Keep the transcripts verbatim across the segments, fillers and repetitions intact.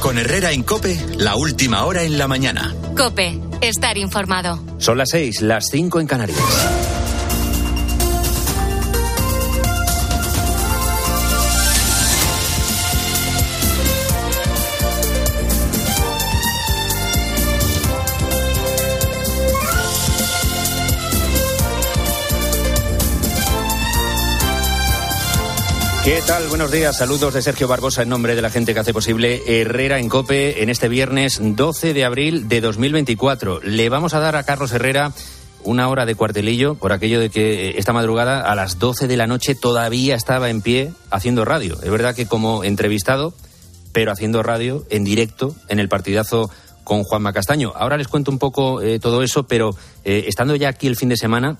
Con Herrera en COPE, la última hora en la mañana. COPE, estar informado. Son las seis, las cinco en Canarias. ¿Qué tal? Buenos días. Saludos de Sergio Barbosa en nombre de la gente que hace posible Herrera en COPE en este viernes doce de abril de dos mil veinticuatro. Le vamos a dar a Carlos Herrera una hora de cuartelillo por aquello de que esta madrugada a las doce de la noche todavía estaba en pie haciendo radio. Es verdad que como entrevistado, pero haciendo radio en directo en el partidazo con Juanma Castaño. Ahora les cuento un poco eh, todo eso, pero eh, estando ya aquí el fin de semana,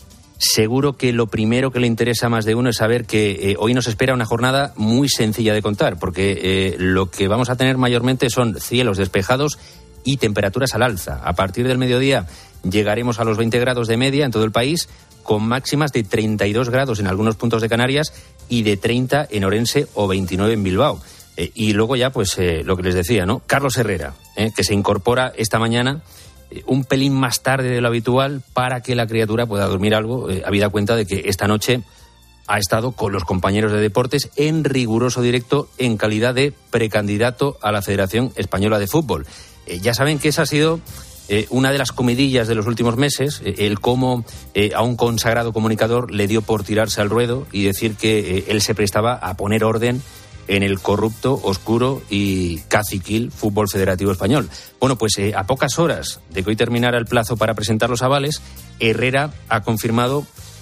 seguro que lo primero que le interesa a más de uno es saber que eh, hoy nos espera una jornada muy sencilla de contar, porque eh, lo que vamos a tener mayormente son cielos despejados y temperaturas al alza. A partir del mediodía llegaremos a los veinte grados de media en todo el país, con máximas de treinta y dos grados en algunos puntos de Canarias y de treinta en Orense o veintinueve en Bilbao. Eh, y luego ya, pues, eh, lo que les decía, ¿no? Carlos Herrera, eh, que se incorpora esta mañana un pelín más tarde de lo habitual para que la criatura pueda dormir algo, eh, habida cuenta de que esta noche ha estado con los compañeros de deportes en riguroso directo en calidad de precandidato a la Federación Española de Fútbol. Eh, ya saben que esa ha sido eh, una de las comidillas de los últimos meses, eh, el cómo eh, a un consagrado comunicador le dio por tirarse al ruedo y decir que eh, él se prestaba a poner orden en el corrupto, oscuro y caciquil fútbol federativo español. Bueno, pues eh, a pocas horas de que hoy terminara el plazo para presentar los avales, Herrera ha confirmado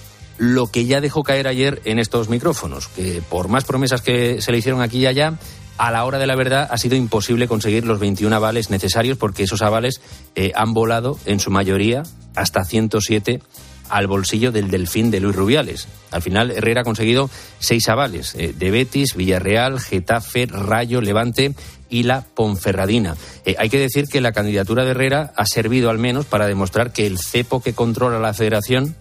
lo que ya dejó caer ayer en estos micrófonos, que por más promesas que se le hicieron aquí y allá, a la hora de la verdad ha sido imposible conseguir los veintiún avales necesarios, porque esos avales eh, han volado en su mayoría hasta ciento siete al bolsillo del delfín de Luis Rubiales. Al final, Herrera ha conseguido seis avales, eh, de Betis, Villarreal, Getafe, Rayo, Levante y la Ponferradina. Eh, hay que decir que la candidatura de Herrera ha servido al menos para demostrar que el cepo que controla la federación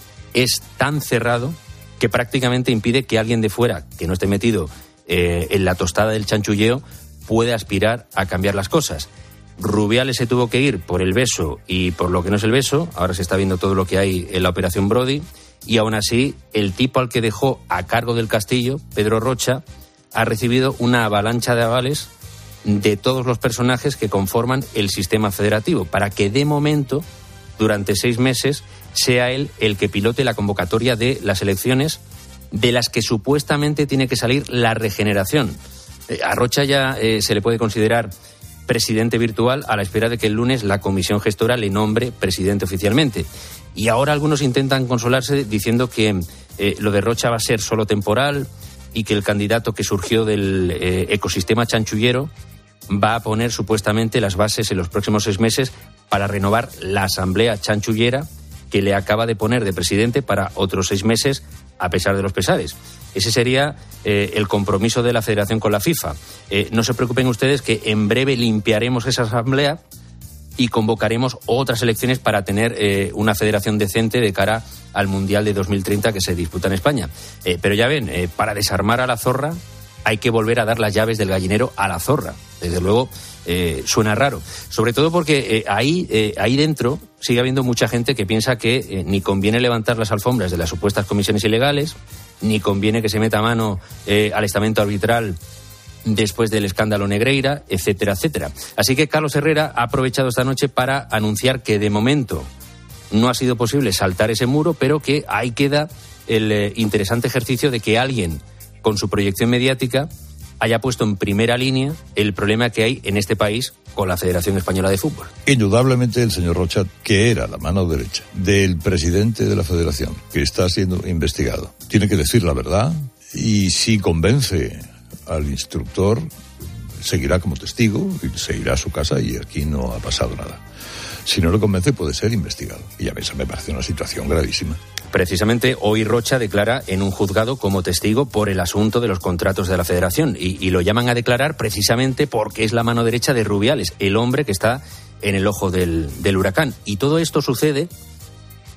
es tan cerrado que prácticamente impide que alguien de fuera, que no esté metido eh, en la tostada del chanchulleo, pueda aspirar a cambiar las cosas. Rubiales se tuvo que ir por el beso y por lo que no es el beso. Ahora se está viendo todo lo que hay en la operación Brody. Y aún así, el tipo al que dejó a cargo del castillo, Pedro Rocha, ha recibido una avalancha de avales de todos los personajes que conforman el sistema federativo, para que de momento, durante seis meses, sea él el que pilote la convocatoria de las elecciones de las que supuestamente tiene que salir la regeneración. Eh, a Rocha ya eh, se le puede considerar presidente virtual a la espera de que el lunes la comisión gestora le nombre presidente oficialmente. Y ahora algunos intentan consolarse diciendo que eh, lo de Rocha va a ser solo temporal y que el candidato que surgió del eh, ecosistema chanchullero va a poner supuestamente las bases en los próximos seis meses para renovar la asamblea chanchullera que le acaba de poner de presidente para otros seis meses a pesar de los pesares. Ese sería eh, el compromiso de la Federación con la FIFA. Eh, no se preocupen ustedes que en breve limpiaremos esa asamblea y convocaremos otras elecciones para tener eh, una federación decente de cara al Mundial de dos mil treinta que se disputa en España. Eh, pero ya ven, eh, para desarmar a la zorra hay que volver a dar las llaves del gallinero a la zorra. Desde luego eh, suena raro. Sobre todo porque eh, ahí, eh, ahí dentro sigue habiendo mucha gente que piensa que eh, ni conviene levantar las alfombras de las supuestas comisiones ilegales, ni conviene que se meta mano eh, al estamento arbitral después del escándalo Negreira, etcétera, etcétera. Así que Carlos Herrera ha aprovechado esta noche para anunciar que de momento no ha sido posible saltar ese muro, pero que ahí queda el eh, interesante ejercicio de que alguien con su proyección mediática haya puesto en primera línea el problema que hay en este país con la Federación Española de Fútbol. Indudablemente el señor Rocha, que era la mano derecha del presidente de la Federación, que está siendo investigado, tiene que decir la verdad, y si convence al instructor, seguirá como testigo y se irá a su casa y aquí no ha pasado nada. Si no lo convence, puede ser investigado. Y a mí eso me parece una situación gravísima. Precisamente hoy Rocha declara en un juzgado como testigo por el asunto de los contratos de la Federación y, y lo llaman a declarar precisamente porque es la mano derecha de Rubiales, el hombre que está en el ojo del, del huracán. Y todo esto sucede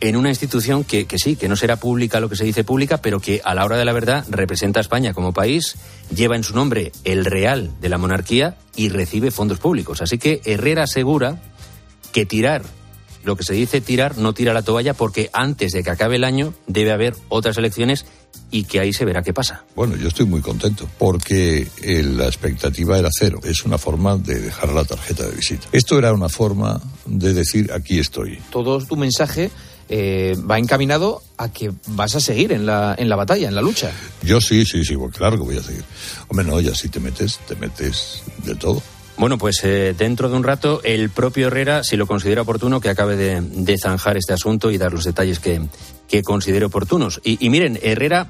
en una institución que, que sí, que no será pública lo que se dice pública, pero que a la hora de la verdad representa a España como país, lleva en su nombre el real de la monarquía y recibe fondos públicos. Así que Herrera asegura que tirar, lo que se dice tirar, no tira la toalla, porque antes de que acabe el año debe haber otras elecciones y que ahí se verá qué pasa. Bueno, yo estoy muy contento porque eh, la expectativa era cero. Es una forma de dejar la tarjeta de visita. Esto era una forma de decir aquí estoy. Todo tu mensaje eh, va encaminado a que vas a seguir en la, en la batalla, en la lucha. Yo sí, sí, sí, pues claro que voy a seguir. Hombre, no, ya si te metes, te metes del todo. Bueno, pues eh, dentro de un rato el propio Herrera, si lo considera oportuno, que acabe de, de zanjar este asunto y dar los detalles que, que considere oportunos. Y, y miren, Herrera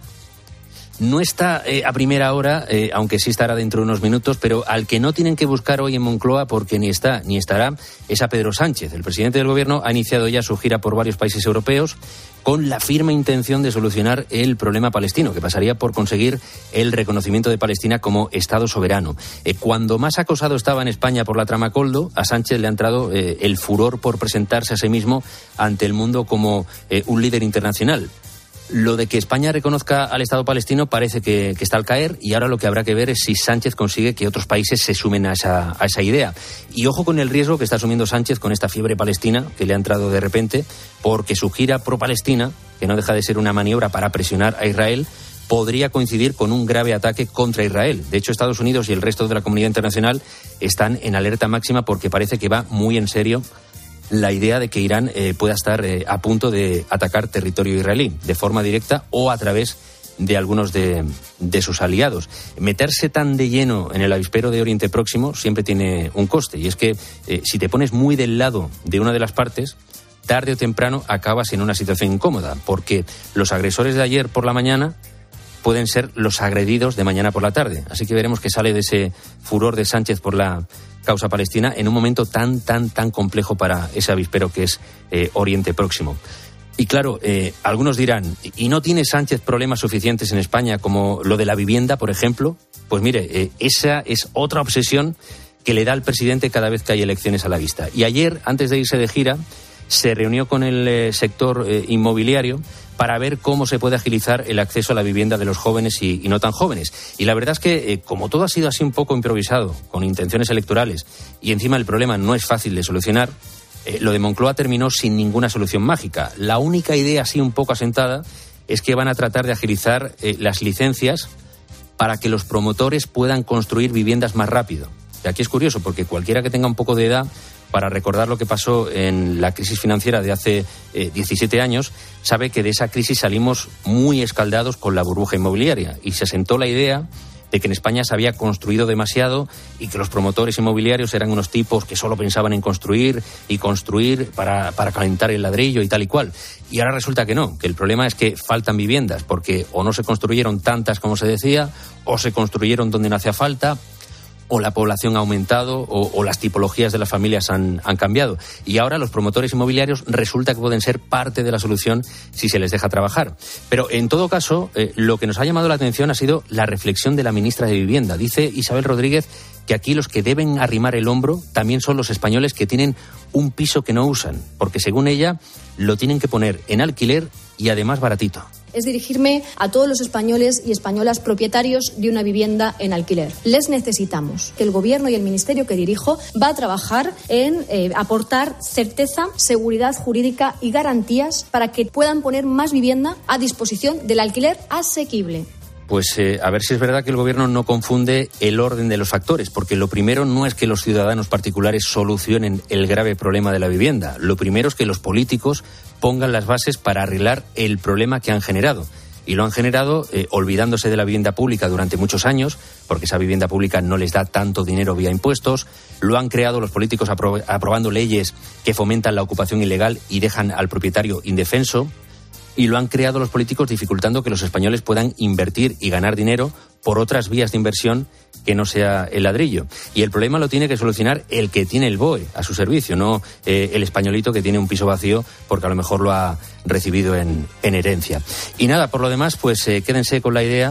no está eh, a primera hora, eh, aunque sí estará dentro de unos minutos, pero al que no tienen que buscar hoy en Moncloa, porque ni está ni estará, es a Pedro Sánchez. El presidente del Gobierno ha iniciado ya su gira por varios países europeos con la firme intención de solucionar el problema palestino, que pasaría por conseguir el reconocimiento de Palestina como Estado soberano. Eh, cuando más acosado estaba en España por la trama Coldo, a Sánchez le ha entrado eh, el furor por presentarse a sí mismo ante el mundo como eh, un líder internacional. Lo de que España reconozca al Estado palestino parece que, que está al caer, y ahora lo que habrá que ver es si Sánchez consigue que otros países se sumen a esa, a esa idea. Y ojo con el riesgo que está asumiendo Sánchez con esta fiebre palestina que le ha entrado de repente, porque su gira pro-palestina, que no deja de ser una maniobra para presionar a Israel, podría coincidir con un grave ataque contra Israel. De hecho, Estados Unidos y el resto de la comunidad internacional están en alerta máxima porque parece que va muy en serio la idea de que Irán eh, pueda estar eh, a punto de atacar territorio israelí, de forma directa o a través de algunos de, de sus aliados. Meterse tan de lleno en el avispero de Oriente Próximo siempre tiene un coste, y es que eh, si te pones muy del lado de una de las partes, tarde o temprano acabas en una situación incómoda, porque los agresores de ayer por la mañana pueden ser los agredidos de mañana por la tarde. Así que veremos qué sale de ese furor de Sánchez por la causa palestina en un momento tan, tan, tan complejo para ese avispero que es eh, Oriente Próximo. Y claro, eh, algunos dirán, ¿y no tiene Sánchez problemas suficientes en España como lo de la vivienda, por ejemplo? Pues mire, eh, esa es otra obsesión que le da al presidente cada vez que hay elecciones a la vista. Y ayer, antes de irse de gira, se reunió con el eh, sector eh, inmobiliario para ver cómo se puede agilizar el acceso a la vivienda de los jóvenes y, y no tan jóvenes. Y la verdad es que, eh, como todo ha sido así un poco improvisado, con intenciones electorales, y encima el problema no es fácil de solucionar, eh, lo de Moncloa terminó sin ninguna solución mágica. La única idea así un poco asentada es que van a tratar de agilizar eh, las licencias para que los promotores puedan construir viviendas más rápido. Y aquí es curioso, porque cualquiera que tenga un poco de edad para recordar lo que pasó en la crisis financiera de hace eh, diecisiete años, sabe que de esa crisis salimos muy escaldados con la burbuja inmobiliaria, y se asentó la idea de que en España se había construido demasiado y que los promotores inmobiliarios eran unos tipos que solo pensaban en construir y construir para, para calentar el ladrillo y tal y cual. Y ahora resulta que no, que el problema es que faltan viviendas, porque o no se construyeron tantas como se decía, o se construyeron donde no hacía falta, o la población ha aumentado, o, o las tipologías de las familias han, han cambiado. Y ahora los promotores inmobiliarios resulta que pueden ser parte de la solución si se les deja trabajar. Pero en todo caso, eh, lo que nos ha llamado la atención ha sido la reflexión de la ministra de Vivienda. Dice Isabel Rodríguez que aquí los que deben arrimar el hombro también son los españoles que tienen un piso que no usan, porque según ella lo tienen que poner en alquiler y además baratito. Es dirigirme a todos los españoles y españolas propietarios de una vivienda en alquiler. Les necesitamos. El Gobierno y el Ministerio que dirijo va a trabajar en eh, aportar certeza, seguridad jurídica y garantías para que puedan poner más vivienda a disposición del alquiler asequible. Pues eh, a ver si es verdad que el Gobierno no confunde el orden de los factores, porque lo primero no es que los ciudadanos particulares solucionen el grave problema de la vivienda. Lo primero es que los políticos pongan las bases para arreglar el problema que han generado. Y lo han generado eh, olvidándose de la vivienda pública durante muchos años, porque esa vivienda pública no les da tanto dinero vía impuestos. Lo han creado los políticos apro- aprobando leyes que fomentan la ocupación ilegal y dejan al propietario indefenso. Y lo han creado los políticos dificultando que los españoles puedan invertir y ganar dinero por otras vías de inversión que no sea el ladrillo. Y el problema lo tiene que solucionar el que tiene el B O E a su servicio, no eh, el españolito que tiene un piso vacío porque a lo mejor lo ha recibido en, en herencia. Y nada, por lo demás, pues eh, quédense con la idea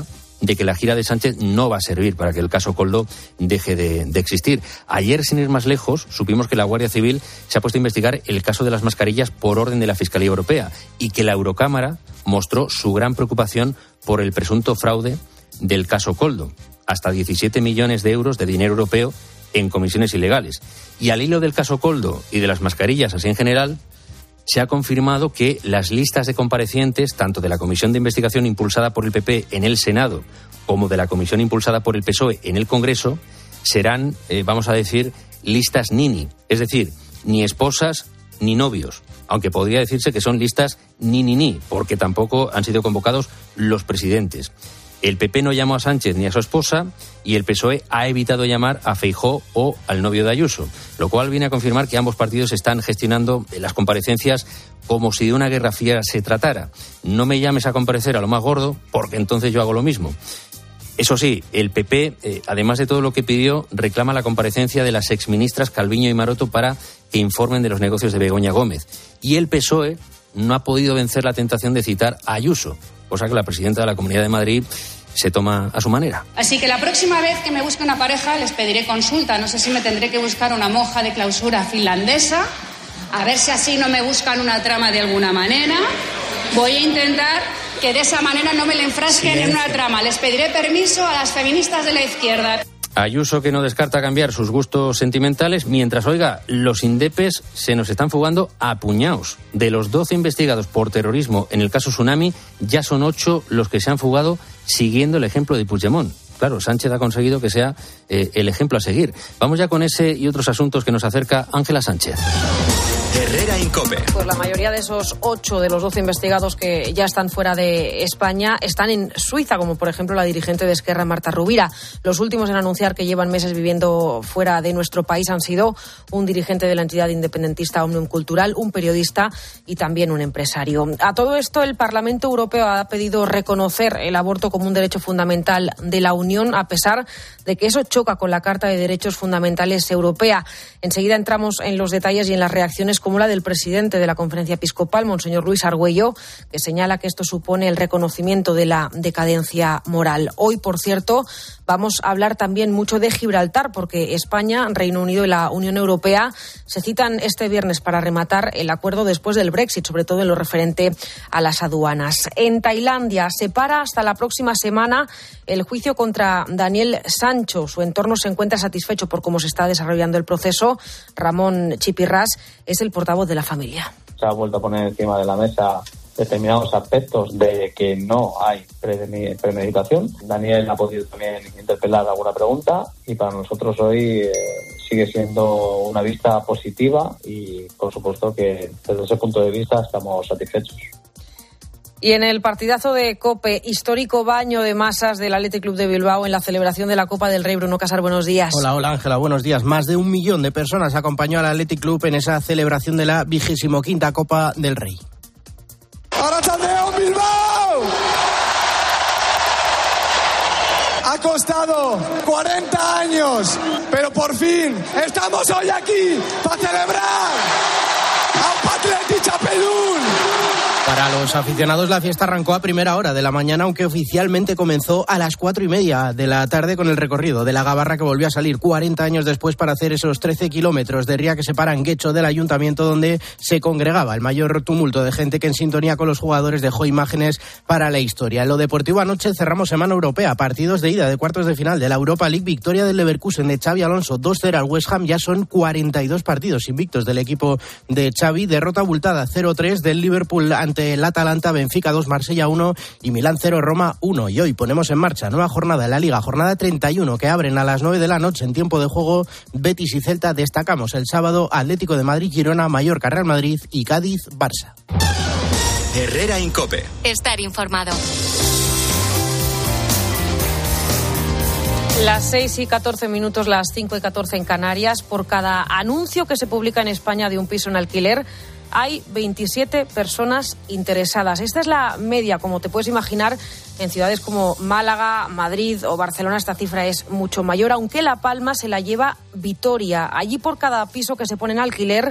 de que la gira de Sánchez no va a servir para que el caso Koldo deje de, de existir. Ayer, sin ir más lejos, supimos que la Guardia Civil se ha puesto a investigar el caso de las mascarillas por orden de la Fiscalía Europea y que la Eurocámara mostró su gran preocupación por el presunto fraude del caso Koldo. Hasta diecisiete millones de euros de dinero europeo en comisiones ilegales. Y al hilo del caso Koldo y de las mascarillas así en general, se ha confirmado que las listas de comparecientes, tanto de la comisión de investigación impulsada por el P P en el Senado como de la comisión impulsada por el P S O E en el Congreso, serán, eh, vamos a decir, listas nini, es decir, ni esposas ni novios, aunque podría decirse que son listas ni ni ni, porque tampoco han sido convocados los presidentes. El P P no llamó a Sánchez ni a su esposa y el P S O E ha evitado llamar a Feijóo o al novio de Ayuso, lo cual viene a confirmar que ambos partidos están gestionando las comparecencias como si de una guerra fría se tratara. No me llames a comparecer a lo más gordo, porque entonces yo hago lo mismo. Eso sí, el P P, eh, además de todo lo que pidió, reclama la comparecencia de las exministras Calviño y Maroto para que informen de los negocios de Begoña Gómez. Y el P S O E no ha podido vencer la tentación de citar a Ayuso, cosa que la presidenta de la Comunidad de Madrid se toma a su manera. Así que la próxima vez que me busque una pareja les pediré consulta. No sé si me tendré que buscar una monja de clausura finlandesa, a ver si así no me buscan una trama de alguna manera. Voy a intentar que de esa manera no me le enfrasquen en una trama. Les pediré permiso a las feministas de la izquierda. Ayuso, que no descarta cambiar sus gustos sentimentales, mientras, oiga, los indepes se nos están fugando a puñados. De los doce investigados por terrorismo en el caso Tsunami, ya son ocho los que se han fugado siguiendo el ejemplo de Puigdemont. Claro, Sánchez ha conseguido que sea eh, el ejemplo a seguir. Vamos ya con ese y otros asuntos que nos acerca Ángela Sánchez. Herrera Incope. Pues la mayoría de esos ocho de los doce investigados que ya están fuera de España están en Suiza, como por ejemplo la dirigente de Esquerra, Marta Rovira. Los últimos en anunciar que llevan meses viviendo fuera de nuestro país han sido un dirigente de la entidad independentista Òmnium Cultural, un periodista y también un empresario. A todo esto, el Parlamento Europeo ha pedido reconocer el aborto como un derecho fundamental de la Unión, a pesar de que eso choca con la Carta de Derechos Fundamentales Europea. Enseguida entramos en los detalles y en las reacciones, como la del presidente de la Conferencia Episcopal, Monseñor Luis Argüello, que señala que esto supone el reconocimiento de la decadencia moral. Hoy, por cierto, vamos a hablar también mucho de Gibraltar, porque España, Reino Unido y la Unión Europea se citan este viernes para rematar el acuerdo después del Brexit, sobre todo en lo referente a las aduanas. En Tailandia se para hasta la próxima semana el juicio contra Daniel Sancho. Su entorno se encuentra satisfecho por cómo se está desarrollando el proceso. Ramón Chipirrás es el portavoz de la familia. Se ha vuelto a poner encima de la mesa determinados aspectos de que no hay premeditación. Daniel ha podido también interpelar alguna pregunta y para nosotros hoy eh, sigue siendo una vista positiva y por supuesto que desde ese punto de vista estamos satisfechos. Y en el partidazo de COPE, histórico baño de masas del Athletic Club de Bilbao en la celebración de la Copa del Rey. Bruno Casar, buenos días. Hola, hola Ángela, buenos días. Más de un millón de personas acompañó al Athletic Club en esa celebración de la vigésimo quinta Copa del Rey. ¡Arratsaldeon, Bilbao! Ha costado cuarenta años, pero por fin estamos hoy aquí para celebrar a un Athletic Chapelún. Para los aficionados, la fiesta arrancó a primera hora de la mañana, aunque oficialmente comenzó a las cuatro y media de la tarde con el recorrido de la Gabarra, que volvió a salir cuarenta años después para hacer esos trece kilómetros de ría que separan Guecho del ayuntamiento, donde se congregaba el mayor tumulto de gente que, en sintonía con los jugadores, dejó imágenes para la historia. En lo deportivo, anoche cerramos semana europea, partidos de ida de cuartos de final de la Europa League, victoria del Leverkusen de Xabi Alonso, dos cero al West Ham. Ya son cuarenta y dos partidos invictos del equipo de Xavi, derrota abultada cero tres del Liverpool ante el Atalanta, Benfica dos, Marsella uno y Milán cero, Roma uno. Y hoy ponemos en marcha nueva jornada en la Liga, jornada treinta y uno, que abren a las nueve de la noche en tiempo de juego Betis y Celta. Destacamos el sábado Atlético de Madrid, Girona, Mallorca, Real Madrid y Cádiz, Barça. Herrera Incope. Estar informado. Las seis y catorce minutos, las cinco y catorce en Canarias. Por cada anuncio que se publica en España de un piso en alquiler, hay veintisiete personas interesadas. Esta es la media, como te puedes imaginar. En ciudades como Málaga, Madrid o Barcelona esta cifra es mucho mayor, aunque La Palma se la lleva Vitoria. Allí, por cada piso que se pone en alquiler,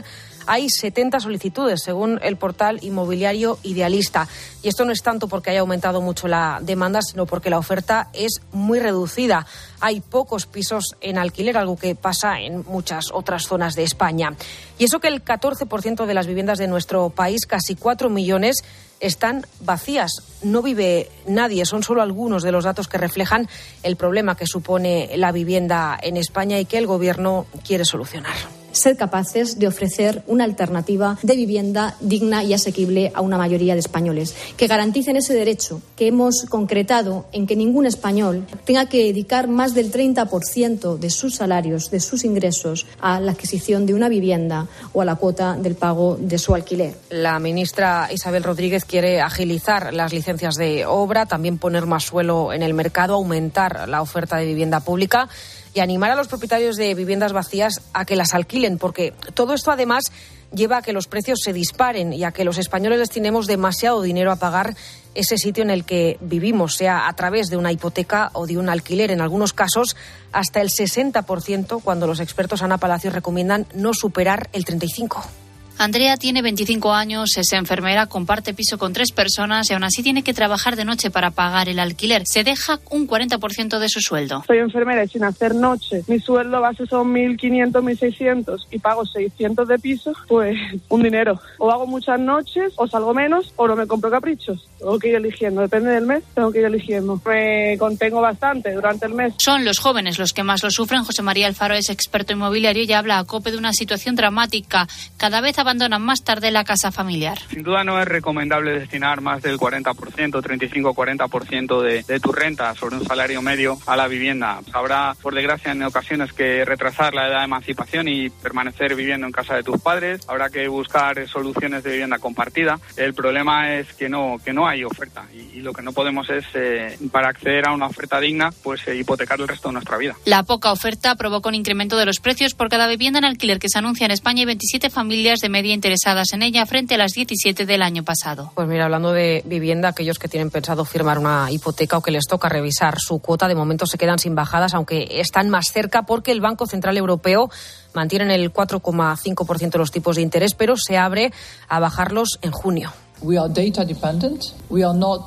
Hay setenta solicitudes, según el portal inmobiliario Idealista. Y esto no es tanto porque haya aumentado mucho la demanda, sino porque la oferta es muy reducida. Hay pocos pisos en alquiler, algo que pasa en muchas otras zonas de España. Y eso que el catorce por ciento de las viviendas de nuestro país, casi cuatro millones, están vacías. No vive nadie. Son solo algunos de los datos que reflejan el problema que supone la vivienda en España y que el Gobierno quiere solucionar. Ser capaces de ofrecer una alternativa de vivienda digna y asequible a una mayoría de españoles, que garanticen ese derecho que hemos concretado en que ningún español tenga que dedicar más del treinta por ciento de sus salarios, de sus ingresos, a la adquisición de una vivienda o a la cuota del pago de su alquiler. La ministra Isabel Rodríguez quiere agilizar las licencias de obra, también poner más suelo en el mercado, aumentar la oferta de vivienda pública y animar a los propietarios de viviendas vacías a que las alquilen, porque todo esto además lleva a que los precios se disparen y a que los españoles destinemos demasiado dinero a pagar ese sitio en el que vivimos, sea a través de una hipoteca o de un alquiler. En algunos casos, hasta el sesenta por ciento, cuando los expertos Ana Palacios recomiendan no superar el treinta y cinco por ciento. Andrea tiene veinticinco años, es enfermera, comparte piso con tres personas y aún así tiene que trabajar de noche para pagar el alquiler. Se deja un cuarenta por ciento de su sueldo. Soy enfermera y sin hacer noche, mi sueldo base son mil quinientos, mil seiscientos y pago seiscientos de piso, pues un dinero. O hago muchas noches, o salgo menos, o no me compro caprichos. Tengo que ir eligiendo, depende del mes, tengo que ir eligiendo. Me contengo bastante durante el mes. Son los jóvenes los que más lo sufren. José María Alfaro es experto inmobiliario y habla a COPE de una situación dramática. Cada vez abandonan más tarde la casa familiar. Sin duda no es recomendable destinar más del cuarenta por ciento, treinta y cinco a cuarenta por ciento de, de tu renta sobre un salario medio a la vivienda. Habrá, por desgracia, en ocasiones que retrasar la edad de emancipación y permanecer viviendo en casa de tus padres. Habrá que buscar soluciones de vivienda compartida. El problema es que no, que no hay oferta y, y lo que no podemos es, eh, para acceder a una oferta digna, pues eh, hipotecar el resto de nuestra vida. La poca oferta provoca un incremento de los precios. Por cada vivienda en alquiler que se anuncia en España hay veintisiete familias de media interesadas en ella frente a las diecisiete del año pasado. Pues mira, hablando de vivienda, aquellos que tienen pensado firmar una hipoteca o que les toca revisar su cuota, de momento se quedan sin bajadas, aunque están más cerca porque el Banco Central Europeo mantiene en el cuatro coma cinco por ciento los tipos de interés, pero se abre a bajarlos en junio. We are data dependent. We are not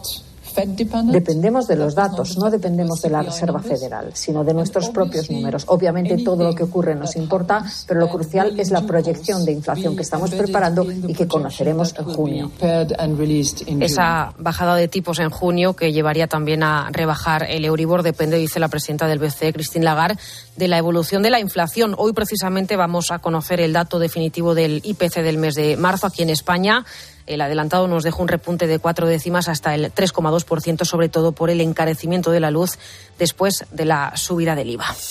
Dependemos de los datos, no dependemos de la Reserva Federal, sino de nuestros propios números. Obviamente todo lo que ocurre nos importa, pero lo crucial es la proyección de inflación que estamos preparando y que conoceremos en junio. Esa bajada de tipos en junio, que llevaría también a rebajar el Euribor, depende, dice la presidenta del B C E, Christine Lagarde, de la evolución de la inflación. Hoy precisamente vamos a conocer el dato definitivo del I P C del mes de marzo aquí en España. El adelantado nos deja un repunte de cuatro décimas hasta el tres coma dos por ciento, sobre todo por el encarecimiento de la luz después de la subida del I V A.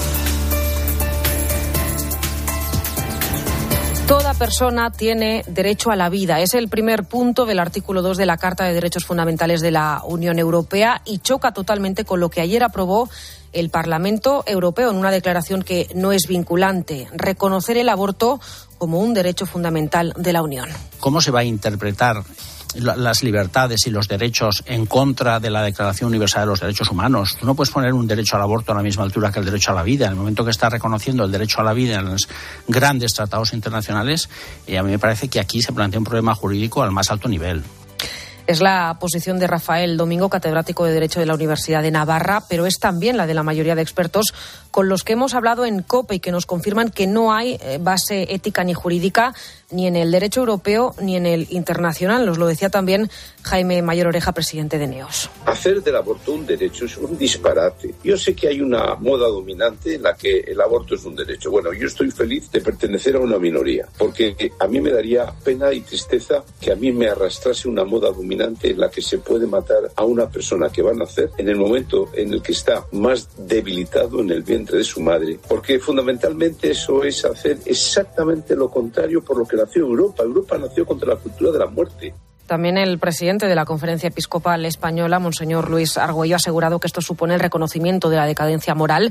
Toda persona tiene derecho a la vida. Es el primer punto del artículo dos de la Carta de Derechos Fundamentales de la Unión Europea y choca totalmente con lo que ayer aprobó el Parlamento Europeo en una declaración que no es vinculante: reconocer el aborto como un derecho fundamental de la Unión. ¿Cómo se va a interpretar las libertades y los derechos en contra de la Declaración Universal de los Derechos Humanos? Tú no puedes poner un derecho al aborto a la misma altura que el derecho a la vida. En el momento que está reconociendo el derecho a la vida en los grandes tratados internacionales, y a mí me parece que aquí se plantea un problema jurídico al más alto nivel. Es la posición de Rafael Domingo, catedrático de Derecho de la Universidad de Navarra, pero es también la de la mayoría de expertos con los que hemos hablado en COPE y que nos confirman que no hay base ética ni jurídica ni en el derecho europeo ni en el internacional. Nos lo decía también Jaime Mayor Oreja, presidente de NEOS. Hacer del aborto un derecho es un disparate. Yo sé que hay una moda dominante en la que el aborto es un derecho. Bueno, yo estoy feliz de pertenecer a una minoría, porque a mí me daría pena y tristeza que a mí me arrastrase una moda dominante en la que se puede matar a una persona que va a nacer en el momento en el que está más debilitado en el vientre de su madre, porque fundamentalmente eso es hacer exactamente lo contrario por lo que nació Europa. Europa nació contra la cultura de la muerte. También el presidente de la Conferencia Episcopal Española, Monseñor Luis Argüello, ha asegurado que esto supone el reconocimiento de la decadencia moral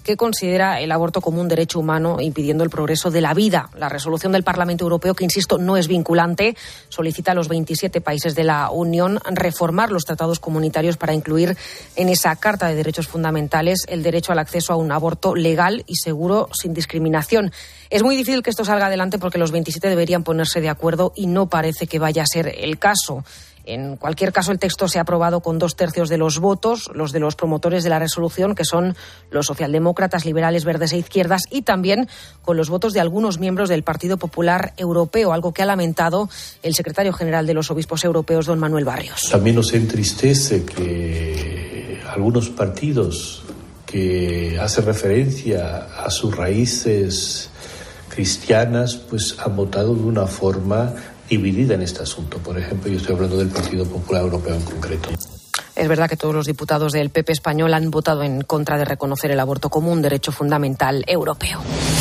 que considera el aborto como un derecho humano, impidiendo el progreso de la vida. La resolución del Parlamento Europeo, que insisto, no es vinculante, solicita a los veintisiete países de la Unión reformar los tratados comunitarios para incluir en esa Carta de Derechos Fundamentales el derecho al acceso a un aborto legal y seguro, sin discriminación. Es muy difícil que esto salga adelante porque los veintisiete deberían ponerse de acuerdo y no parece que vaya a ser el caso. En cualquier caso, el texto se ha aprobado con dos tercios de los votos, los de los promotores de la resolución, que son los socialdemócratas, liberales, verdes e izquierdas, y también con los votos de algunos miembros del Partido Popular Europeo, algo que ha lamentado el secretario general de los obispos europeos, don Manuel Barrios. También nos entristece que algunos partidos que hacen referencia a sus raíces cristianas, pues han votado de una forma dividida en este asunto. Por ejemplo, yo estoy hablando del Partido Popular Europeo en concreto. Es verdad que todos los diputados del P P español han votado en contra de reconocer el aborto como un derecho fundamental europeo.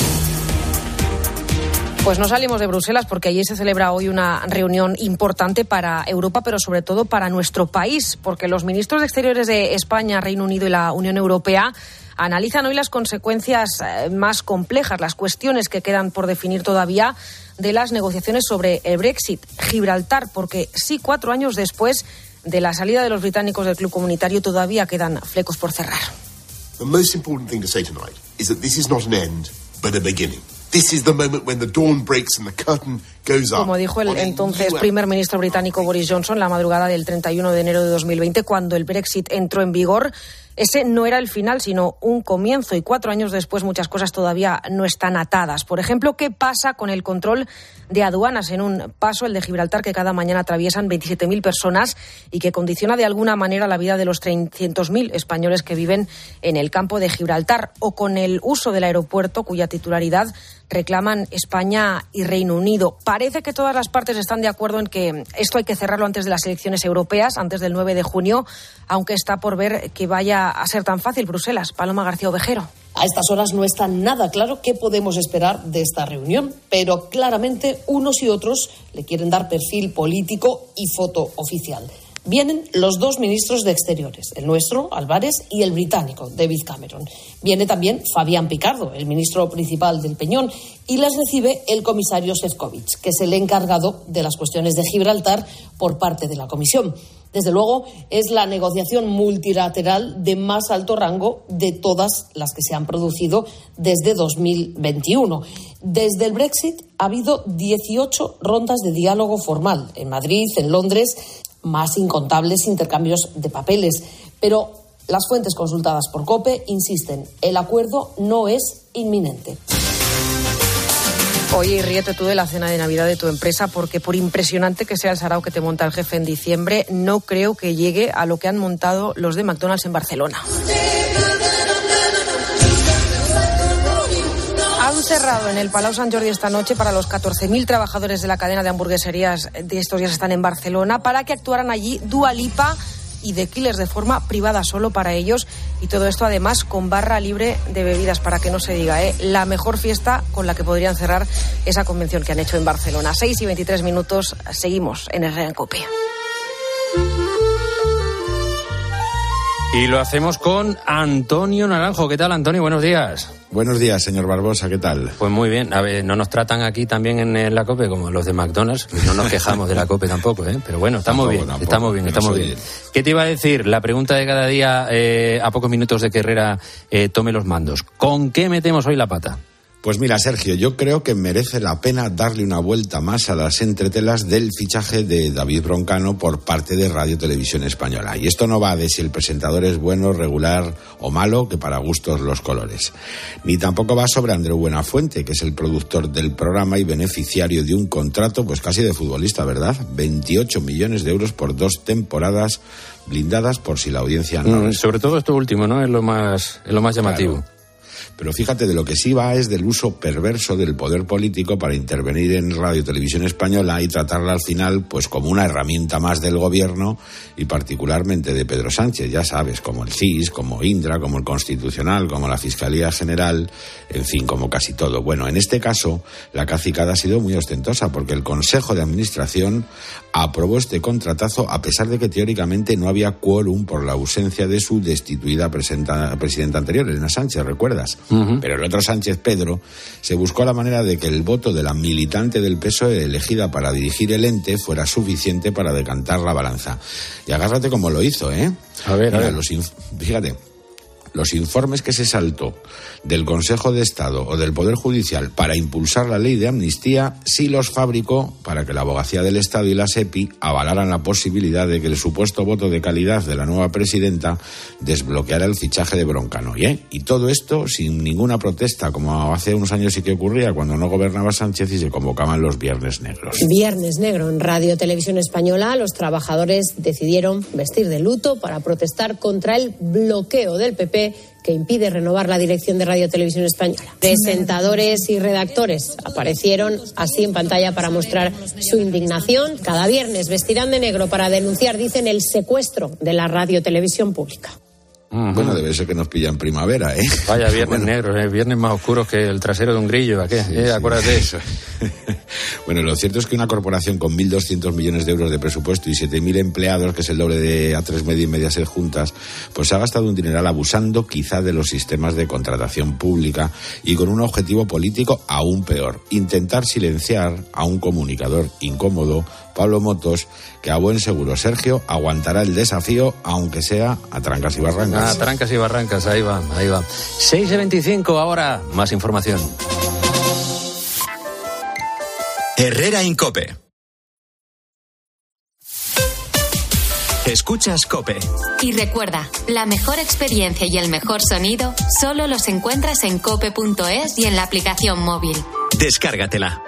Pues no salimos de Bruselas porque allí se celebra hoy una reunión importante para Europa, pero sobre todo para nuestro país, porque los ministros de Exteriores de España, Reino Unido y la Unión Europea analizan hoy las consecuencias más complejas, las cuestiones que quedan por definir todavía de las negociaciones sobre el Brexit. Gibraltar, porque sí, cuatro años después de la salida de los británicos del club comunitario, todavía quedan flecos por cerrar. The most important thing to say tonight is that this is not an end, but a beginning. This is the moment when the dawn breaks and the curtain goes up. Como dijo el entonces primer ministro británico Boris Johnson la madrugada del treinta y uno de enero de dos mil veinte, cuando el Brexit entró en vigor, ese no era el final, sino un comienzo. Y cuatro años después muchas cosas todavía no están atadas. Por ejemplo, ¿qué pasa con el control de aduanas en un paso, el de Gibraltar, que cada mañana atraviesan veintisiete mil personas y que condiciona de alguna manera la vida de los trescientos mil españoles que viven en el campo de Gibraltar? O con el uso del aeropuerto, cuya titularidad reclaman España y Reino Unido. Parece que todas las partes están de acuerdo en que esto hay que cerrarlo antes de las elecciones europeas, antes del nueve de junio, aunque está por ver que vaya a ser tan fácil. Bruselas, Paloma García Ovejero. A estas horas no está nada claro qué podemos esperar de esta reunión, pero claramente unos y otros le quieren dar perfil político y foto oficial. Vienen los dos ministros de Exteriores, el nuestro, Álvarez, y el británico, David Cameron. Viene también Fabián Picardo, el ministro principal del Peñón, y las recibe el comisario Šefčovič, que es el encargado de las cuestiones de Gibraltar por parte de la Comisión. Desde luego, es la negociación multilateral de más alto rango de todas las que se han producido desde dos mil veintiuno. Desde el Brexit ha habido dieciocho rondas de diálogo formal en Madrid, en Londres, más incontables intercambios de papeles. Pero las fuentes consultadas por COPE insisten, el acuerdo no es inminente. Oye, ríete tú de la cena de Navidad de tu empresa, porque por impresionante que sea el sarao que te monta el jefe en diciembre, no creo que llegue a lo que han montado los de McDonald's en Barcelona. Han cerrado en el Palau Sant Jordi esta noche para los catorce mil trabajadores de la cadena de hamburgueserías de estos días están en Barcelona para que actuaran allí Dua Lipa y The Killers de forma privada solo para ellos, y todo esto además con barra libre de bebidas, para que no se diga, ¿eh? La mejor fiesta con la que podrían cerrar esa convención que han hecho en Barcelona. seis y veintitrés minutos, seguimos en Herrera en COPE. Y lo hacemos con Antonio Naranjo. ¿Qué tal, Antonio? Buenos días. Buenos días, señor Barbosa, ¿qué tal? Pues muy bien. A ver, no nos tratan aquí también en, en la COPE como los de McDonald's. No nos quejamos de la COPE tampoco, ¿eh? Pero bueno, estamos tampoco, bien, tampoco, estamos bien, estamos bien. ¿Qué te iba a decir? La pregunta de cada día, eh, a pocos minutos de que Herrera eh, tome los mandos. ¿Con qué metemos hoy la pata? Pues mira, Sergio, yo creo que merece la pena darle una vuelta más a las entretelas del fichaje de David Broncano por parte de Radio Televisión Española. Y esto no va de si el presentador es bueno, regular o malo, que para gustos los colores. Ni tampoco va sobre Andreu Buenafuente, que es el productor del programa y beneficiario de un contrato pues casi de futbolista, ¿verdad? veintiocho millones de euros por dos temporadas blindadas por si la audiencia no... Mm, sobre todo esto último, ¿no? Es lo más, es lo más llamativo. Claro. Pero fíjate, de lo que sí va es del uso perverso del poder político para intervenir en Radio Televisión Española y tratarla al final pues como una herramienta más del gobierno y particularmente de Pedro Sánchez, ya sabes, como el C I S, como Indra, como el Constitucional, como la Fiscalía General, en fin, como casi todo. Bueno, en este caso la cacicada ha sido muy ostentosa porque el Consejo de Administración aprobó este contratazo a pesar de que teóricamente no había quórum por la ausencia de su destituida presidenta, presidenta anterior, Elena Sánchez, ¿recuerdas? Uh-huh. Pero el otro Sánchez, Pedro, se buscó la manera de que el voto de la militante del P S O E elegida para dirigir el ente fuera suficiente para decantar la balanza. Y agárrate como lo hizo, ¿eh? A ver, Mira, a ver. Los inf- fíjate. Los informes que se saltó del Consejo de Estado o del Poder Judicial para impulsar la ley de amnistía sí los fabricó para que la Abogacía del Estado y la SEPI avalaran la posibilidad de que el supuesto voto de calidad de la nueva presidenta desbloqueara el fichaje de Broncano. ¿eh? Y todo esto sin ninguna protesta, como hace unos años sí que ocurría cuando no gobernaba Sánchez y se convocaban los Viernes Negros. Viernes Negro. En Radio Televisión Española, los trabajadores decidieron vestir de luto para protestar contra el bloqueo del P P que impide renovar la dirección de Radio Televisión Española. Presentadores y redactores aparecieron así en pantalla para mostrar su indignación. Cada viernes vestirán de negro para denunciar, dicen, el secuestro de la Radio Televisión Pública. Uh-huh. Bueno, debe ser que nos pilla en primavera, ¿eh? Vaya, viernes bueno. negros, ¿eh? Viernes más oscuros que el trasero de un grillo, ¿a qué? Sí, ¿Eh? Acuérdate de eso. Bueno, lo cierto es que una corporación con mil doscientos millones de euros de presupuesto y siete mil empleados, que es el doble de A tres Media y Mediaset juntas, pues se ha gastado un dineral abusando quizá de los sistemas de contratación pública y con un objetivo político aún peor: intentar silenciar a un comunicador incómodo, Pablo Motos, que a buen seguro Sergio aguantará el desafío, aunque sea a trancas y barrancas. A trancas y barrancas, ahí va, ahí va. seis de veinticinco, ahora más información. Herrera Incope. Escuchas COPE. Y recuerda, la mejor experiencia y el mejor sonido solo los encuentras en cope punto es y en la aplicación móvil. Descárgatela.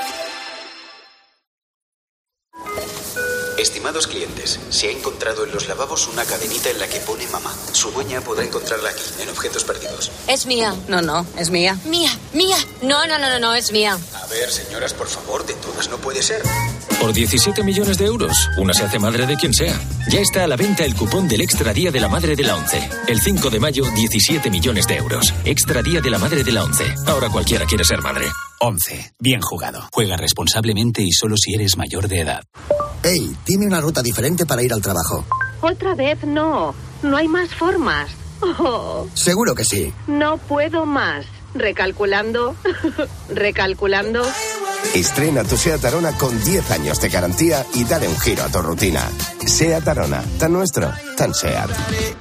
Estimados clientes, se ha encontrado en los lavabos una cadenita en la que pone mamá. Su dueña podrá encontrarla aquí, en objetos perdidos. Es mía. No, no, es mía. Mía, mía. No, no, no, no, no, es mía. A ver, señoras, por favor, de todas no puede ser. Por diecisiete millones de euros, una se hace madre de quien sea. Ya está a la venta el cupón del Extra Día de la Madre de la ONCE. El cinco de mayo, diecisiete millones de euros. Extra Día de la Madre de la ONCE. Ahora cualquiera quiere ser madre. ONCE. Bien jugado. Juega responsablemente y solo si eres mayor de edad. Hey, tiene una ruta diferente para ir al trabajo. Otra vez no. No hay más formas. Oh. Seguro que sí. No puedo más. Recalculando. Recalculando. Estrena tu SEAT Arona con diez años de garantía y dale un giro a tu rutina. SEAT Arona, tan nuestro, tan SEAT.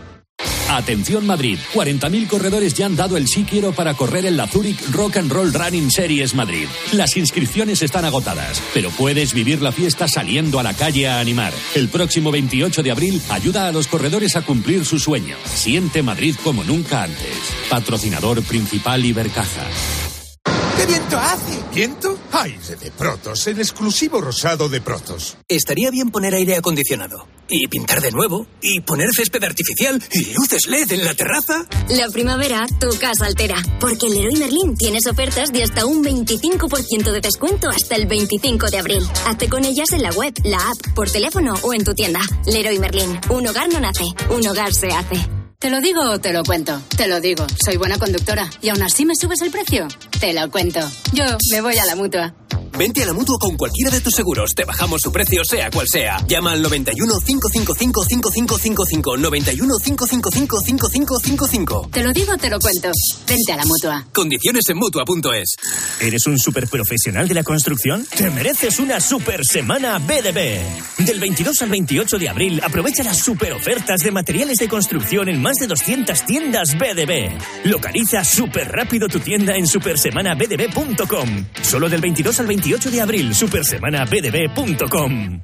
Atención Madrid, cuarenta mil corredores ya han dado el sí quiero para correr en la Zurich Rock and Roll Running Series Madrid. Las inscripciones están agotadas, pero puedes vivir la fiesta saliendo a la calle a animar. El próximo veintiocho de abril ayuda a los corredores a cumplir su sueño. Siente Madrid como nunca antes. Patrocinador principal Ibercaja. ¡Qué viento hace! ¿Viento? Aire de Protos, el exclusivo rosado de Protos. Estaría bien poner aire acondicionado. Y pintar de nuevo. Y poner césped artificial. Y luces L E D en la terraza. La primavera, tu casa altera. Porque en Leroy Merlin tienes ofertas de hasta un veinticinco por ciento de descuento hasta el veinticinco de abril. Hazte con ellas en la web, la app, por teléfono o en tu tienda. Leroy Merlin. Un hogar no nace. Un hogar se hace. ¿Te lo digo o te lo cuento? Te lo digo. Soy buena conductora. ¿Y aún así me subes el precio? Te lo cuento. Yo me voy a la Mutua. Vente a la Mutua con cualquiera de tus seguros. Te bajamos su precio, sea cual sea. Llama al noventa y uno, cinco cinco cinco, cinco cinco cinco cinco. noventa y uno, cinco cinco cinco, cinco cinco cinco cinco. Te lo digo o te lo cuento. Vente a la Mutua. Condiciones en Mutua punto es. ¿Eres un superprofesional de la construcción? Te mereces una super semana B D B. Del veintidós al veintiocho de abril, aprovecha las super ofertas de materiales de construcción en más de doscientas tiendas B D B. Localiza súper rápido tu tienda en supersemana b d b punto com. Solo del veintidós al veintiocho de abril, supersemana b d b punto com.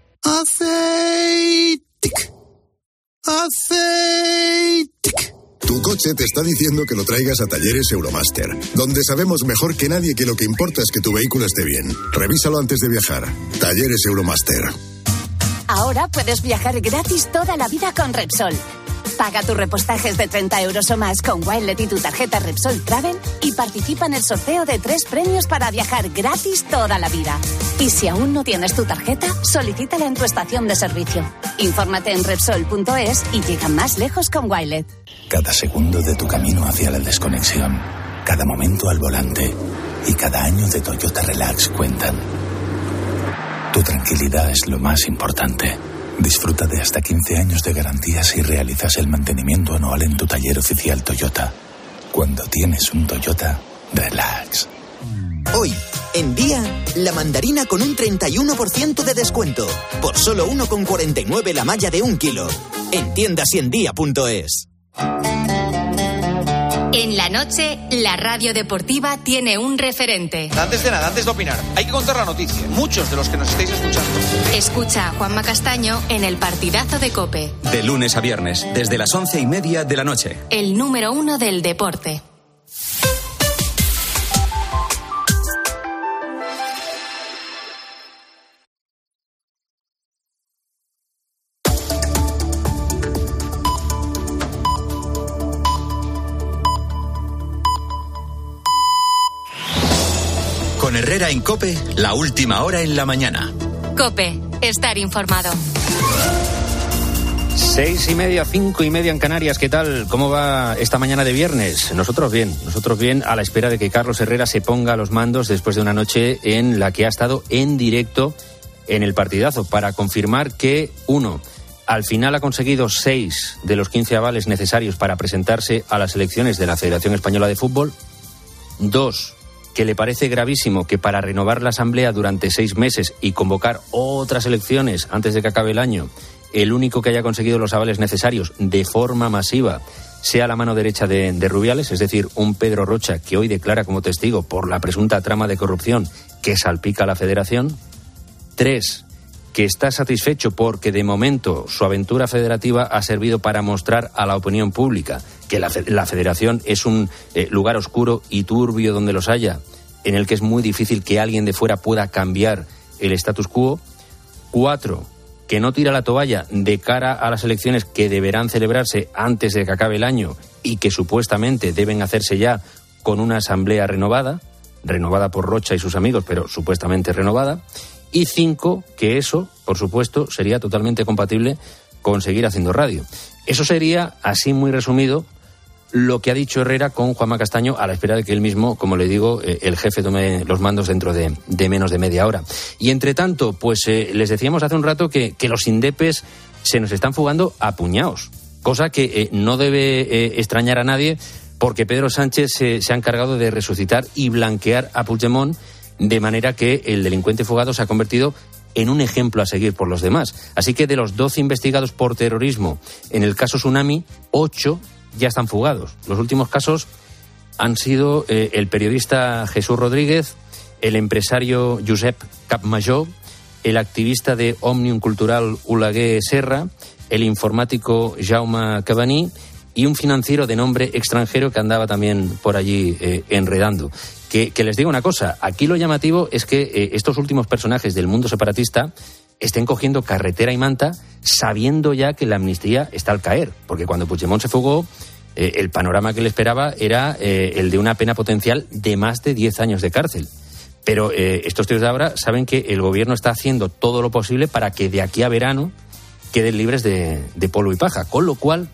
Aceitic. Aceitic. Tu coche te está diciendo que lo traigas a Talleres Euromaster, donde sabemos mejor que nadie que lo que importa es que tu vehículo esté bien. Revísalo antes de viajar. Talleres Euromaster. Ahora puedes viajar gratis toda la vida con Repsol. Paga tus repostajes de treinta euros o más con Wilet y tu tarjeta Repsol Travel y participa en el sorteo de tres premios para viajar gratis toda la vida. Y si aún no tienes tu tarjeta, solicítala en tu estación de servicio. Infórmate en Repsol punto es y llega más lejos con Wilet. Cada segundo de tu camino hacia la desconexión, cada momento al volante y cada año de Toyota Relax cuentan. Tu tranquilidad es lo más importante. Disfruta de hasta quince años de garantía si realizas el mantenimiento anual en tu taller oficial Toyota. Cuando tienes un Toyota, relax. Hoy, en Día, la mandarina con un treinta y uno por ciento de descuento. Por solo uno con cuarenta y nueve la malla de un kilo. En tiendas y en día punto es. En la noche, la radio deportiva tiene un referente. Antes de nada, antes de opinar, hay que contar la noticia. Muchos de los que nos estáis escuchando. Escucha a Juanma Castaño en el partidazo de COPE. De lunes a viernes, desde las once y media de la noche. El número uno del deporte. Con Herrera en COPE, la última hora en la mañana. COPE, estar informado. Seis y media, cinco y media en Canarias. ¿Qué tal? ¿Cómo va esta mañana de viernes? Nosotros bien, nosotros bien, a la espera de que Carlos Herrera se ponga a los mandos después de una noche en la que ha estado en directo en el partidazo para confirmar que, uno, al final ha conseguido seis de los quince avales necesarios para presentarse a las elecciones de la Federación Española de Fútbol. Dos, que le parece gravísimo que para renovar la Asamblea durante seis meses y convocar otras elecciones antes de que acabe el año, el único que haya conseguido los avales necesarios de forma masiva sea la mano derecha de, de Rubiales, es decir, un Pedro Rocha que hoy declara como testigo por la presunta trama de corrupción que salpica a la Federación. Tres, que está satisfecho porque de momento su aventura federativa ha servido para mostrar a la opinión pública que la, la Federación es un eh, lugar oscuro y turbio donde los haya, en el que es muy difícil que alguien de fuera pueda cambiar el status quo. Cuatro, que no tira la toalla de cara a las elecciones que deberán celebrarse antes de que acabe el año y que supuestamente deben hacerse ya con una asamblea renovada, renovada por Rocha y sus amigos, pero supuestamente renovada. Y cinco, que eso, por supuesto, sería totalmente compatible con seguir haciendo radio. Eso sería, así muy resumido, lo que ha dicho Herrera con Juanma Castaño a la espera de que él mismo, como le digo, eh, el jefe tome los mandos dentro de, de menos de media hora. Y entre tanto, pues eh, les decíamos hace un rato que, que los indepes se nos están fugando a puñados, cosa que eh, no debe eh, extrañar a nadie porque Pedro Sánchez eh, se ha encargado de resucitar y blanquear a Puigdemont, de manera que el delincuente fugado se ha convertido en un ejemplo a seguir por los demás. Así que de los doce investigados por terrorismo en el caso Tsunami, ocho ya están fugados. Los últimos casos han sido eh, el periodista Jesús Rodríguez, el empresario Josep Capmajó, el activista de Òmnium Cultural Olaguer Serra, el informático Jaume Cabaní y un financiero de nombre extranjero que andaba también por allí eh, enredando. Que, que les digo una cosa, aquí lo llamativo es que eh, estos últimos personajes del mundo separatista estén cogiendo carretera y manta sabiendo ya que la amnistía está al caer, porque cuando Puigdemont se fugó, eh, el panorama que le esperaba era eh, el de una pena potencial de más de diez años de cárcel. Pero eh, estos tíos de ahora saben que el gobierno está haciendo todo lo posible para que de aquí a verano queden libres de, de polvo y paja, con lo cual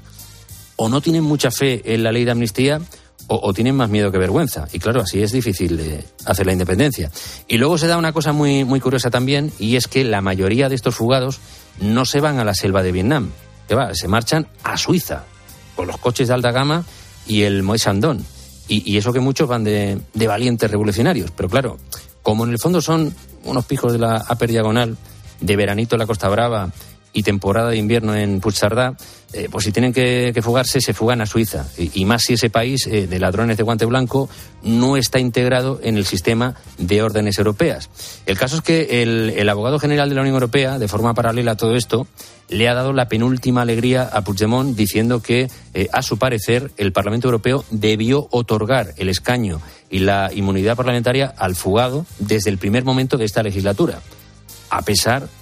o no tienen mucha fe en la ley de amnistía o, o tienen más miedo que vergüenza. Y claro, así es difícil eh, hacer la independencia. Y luego se da una cosa muy, muy curiosa también, y es que la mayoría de estos fugados no se van a la selva de Vietnam, que va, se marchan a Suiza, con los coches de alta gama y el Moët Chandon. Y, y eso que muchos van de, de valientes revolucionarios. Pero claro, como en el fondo son unos pijos de la Upper Diagonal, de veranito en la Costa Brava y temporada de invierno en Puigcerdá, eh, pues si tienen que, que fugarse, se fugan a Suiza. Y, y más si ese país eh, de ladrones de guante blanco no está integrado en el sistema de órdenes europeas. El caso es que el, el abogado general de la Unión Europea, de forma paralela a todo esto, le ha dado la penúltima alegría a Puigdemont diciendo que, eh, a su parecer, el Parlamento Europeo debió otorgar el escaño y la inmunidad parlamentaria al fugado desde el primer momento de esta legislatura, a pesar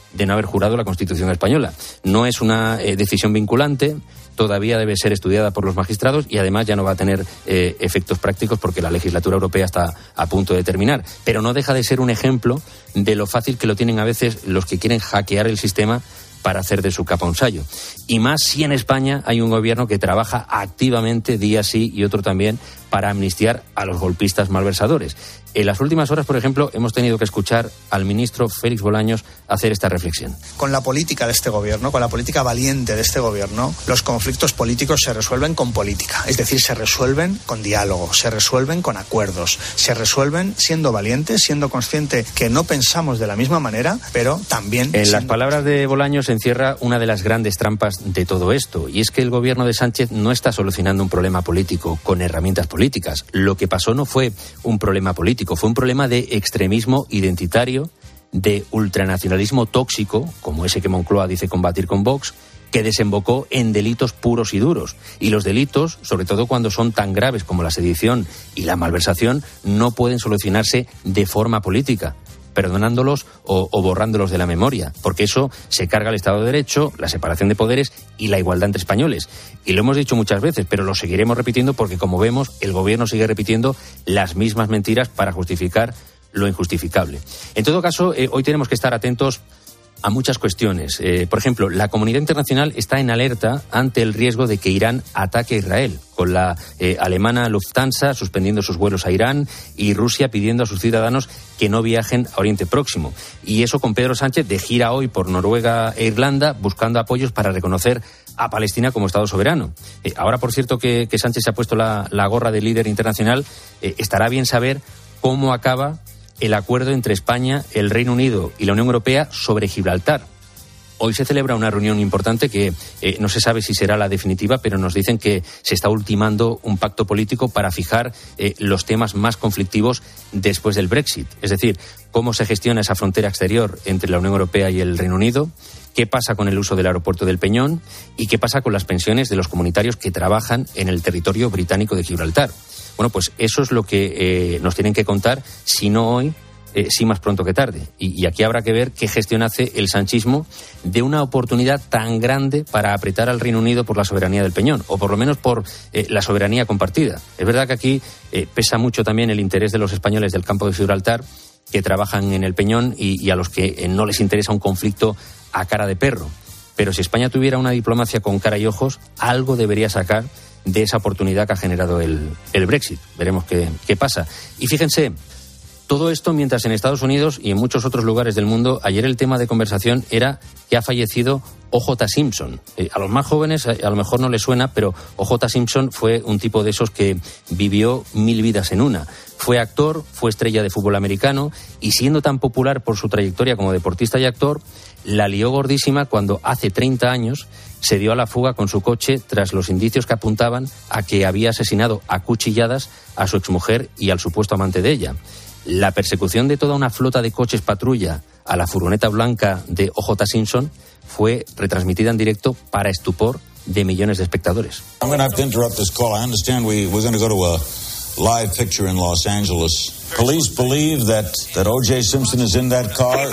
de no haber jurado la Constitución española. No es una eh, decisión vinculante, todavía debe ser estudiada por los magistrados y además ya no va a tener eh, efectos prácticos porque la legislatura europea está a punto de terminar. Pero no deja de ser un ejemplo de lo fácil que lo tienen a veces los que quieren hackear el sistema para hacer de su capa un sayo. Y más si en España hay un gobierno que trabaja activamente día sí y otro también para amnistiar a los golpistas malversadores. En las últimas horas, por ejemplo, hemos tenido que escuchar al ministro Félix Bolaños hacer esta reflexión. Con la política de este gobierno, con la política valiente de este gobierno, los conflictos políticos se resuelven con política. Es decir, se resuelven con diálogo, se resuelven con acuerdos, se resuelven siendo valientes, siendo consciente que no pensamos de la misma manera, pero también... En las palabras de Bolaños se encierra una de las grandes trampas de todo esto, y es que el gobierno de Sánchez no está solucionando un problema político con herramientas políticas. Lo que pasó no fue un problema político, fue un problema de extremismo identitario, de ultranacionalismo tóxico, como ese que Moncloa dice combatir con Vox, que desembocó en delitos puros y duros. Y los delitos, sobre todo cuando son tan graves como la sedición y la malversación, no pueden solucionarse de forma política, perdonándolos o, o borrándolos de la memoria, porque eso se carga el Estado de Derecho, la separación de poderes y la igualdad entre españoles. Y lo hemos dicho muchas veces, pero lo seguiremos repitiendo porque, como vemos, el gobierno sigue repitiendo las mismas mentiras para justificar lo injustificable. En todo caso, eh, hoy tenemos que estar atentos a muchas cuestiones. Eh, por ejemplo, la comunidad internacional está en alerta ante el riesgo de que Irán ataque a Israel, con la eh, alemana Lufthansa suspendiendo sus vuelos a Irán y Rusia pidiendo a sus ciudadanos que no viajen a Oriente Próximo. Y eso con Pedro Sánchez de gira hoy por Noruega e Irlanda buscando apoyos para reconocer a Palestina como Estado soberano. Eh, ahora, por cierto, que, que Sánchez se ha puesto la, la gorra de líder internacional, eh, estará bien saber cómo acaba el acuerdo entre España, el Reino Unido y la Unión Europea sobre Gibraltar. Hoy se celebra una reunión importante que eh, no se sabe si será la definitiva, pero nos dicen que se está ultimando un pacto político para fijar eh, los temas más conflictivos después del Brexit. Es decir, cómo se gestiona esa frontera exterior entre la Unión Europea y el Reino Unido, qué pasa con el uso del aeropuerto del Peñón y qué pasa con las pensiones de los comunitarios que trabajan en el territorio británico de Gibraltar. Bueno, pues eso es lo que eh, nos tienen que contar, si no hoy, eh, sí más pronto que tarde. Y, y aquí habrá que ver qué gestión hace el sanchismo de una oportunidad tan grande para apretar al Reino Unido por la soberanía del Peñón, o por lo menos por eh, la soberanía compartida. Es verdad que aquí eh, pesa mucho también el interés de los españoles del campo de Gibraltar, que trabajan en el Peñón y, y a los que eh, no les interesa un conflicto a cara de perro. Pero si España tuviera una diplomacia con cara y ojos, algo debería sacar de esa oportunidad que ha generado el, el Brexit. Veremos qué, qué pasa. Y fíjense, todo esto mientras en Estados Unidos y en muchos otros lugares del mundo, ayer el tema de conversación era que ha fallecido O J Simpson. Eh, a los más jóvenes a, a lo mejor no les suena, pero O J Simpson fue un tipo de esos que vivió mil vidas en una. Fue actor, fue estrella de fútbol americano y siendo tan popular por su trayectoria como deportista y actor, la lió gordísima cuando hace treinta años se dio a la fuga con su coche tras los indicios que apuntaban a que había asesinado a cuchilladas a su exmujer y al supuesto amante de ella. La persecución de toda una flota de coches patrulla a la furgoneta blanca de O J Simpson fue retransmitida en directo para estupor de millones de espectadores. I'm going to have to interrupt this call. I understand we, we're going to go to a live picture in Los Angeles. Police believe that, that O J Simpson is in that car.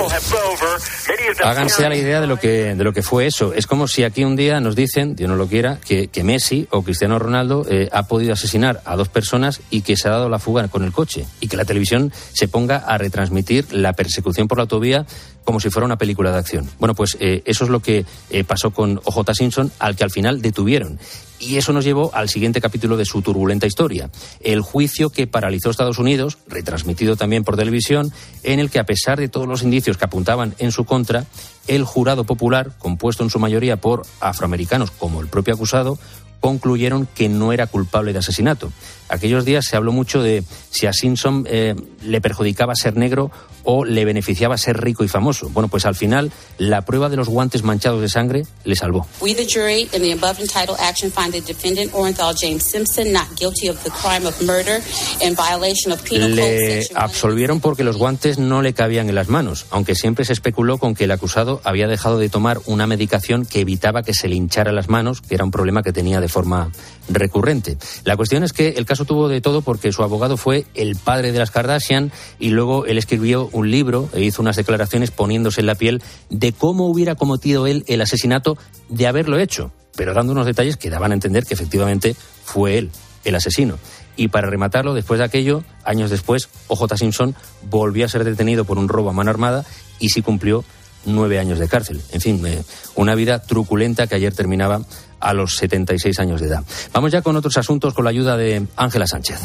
Háganse a la idea de lo que de lo que fue eso. Es como si aquí un día nos dicen, Dios no lo quiera, que, que Messi o Cristiano Ronaldo eh, ha podido asesinar a dos personas y que se ha dado la fuga con el coche. Y que la televisión se ponga a retransmitir la persecución por la autovía como si fuera una película de acción. Bueno, pues eh, eso es lo que eh, pasó con O J Simpson, al que al final detuvieron. Y eso nos llevó al siguiente capítulo de su turbulenta historia. El juicio que paralizó Estados Unidos, retransmitido también por televisión, en el que a pesar de todos los indicios que apuntaban en su contra, el jurado popular, compuesto en su mayoría por afroamericanos como el propio acusado, concluyeron que no era culpable de asesinato. Aquellos días se habló mucho de si a Simpson eh, le perjudicaba ser negro o le beneficiaba ser rico y famoso. Bueno, pues al final la prueba de los guantes manchados de sangre le salvó. We, the jury, in the above entitled action, find the defendant Orenthal James Simpson not guilty of the crime of murder in violation of penal code Le section. absolvieron porque los guantes no le cabían en las manos, aunque siempre se especuló con que el acusado había dejado de tomar una medicación que evitaba que se le hinchara las manos, que era un problema que tenía de forma recurrente. La cuestión es que el caso caso tuvo de todo porque su abogado fue el padre de las Kardashian y luego él escribió un libro e hizo unas declaraciones poniéndose en la piel de cómo hubiera cometido él el asesinato de haberlo hecho, pero dando unos detalles que daban a entender que efectivamente fue él el asesino. Y para rematarlo, después de aquello, años después, O J Simpson volvió a ser detenido por un robo a mano armada y sí cumplió nueve años de cárcel. En fin, eh, una vida truculenta que ayer terminaba a los setenta y seis años de edad. Vamos ya con otros asuntos con la ayuda de Ángela Sánchez.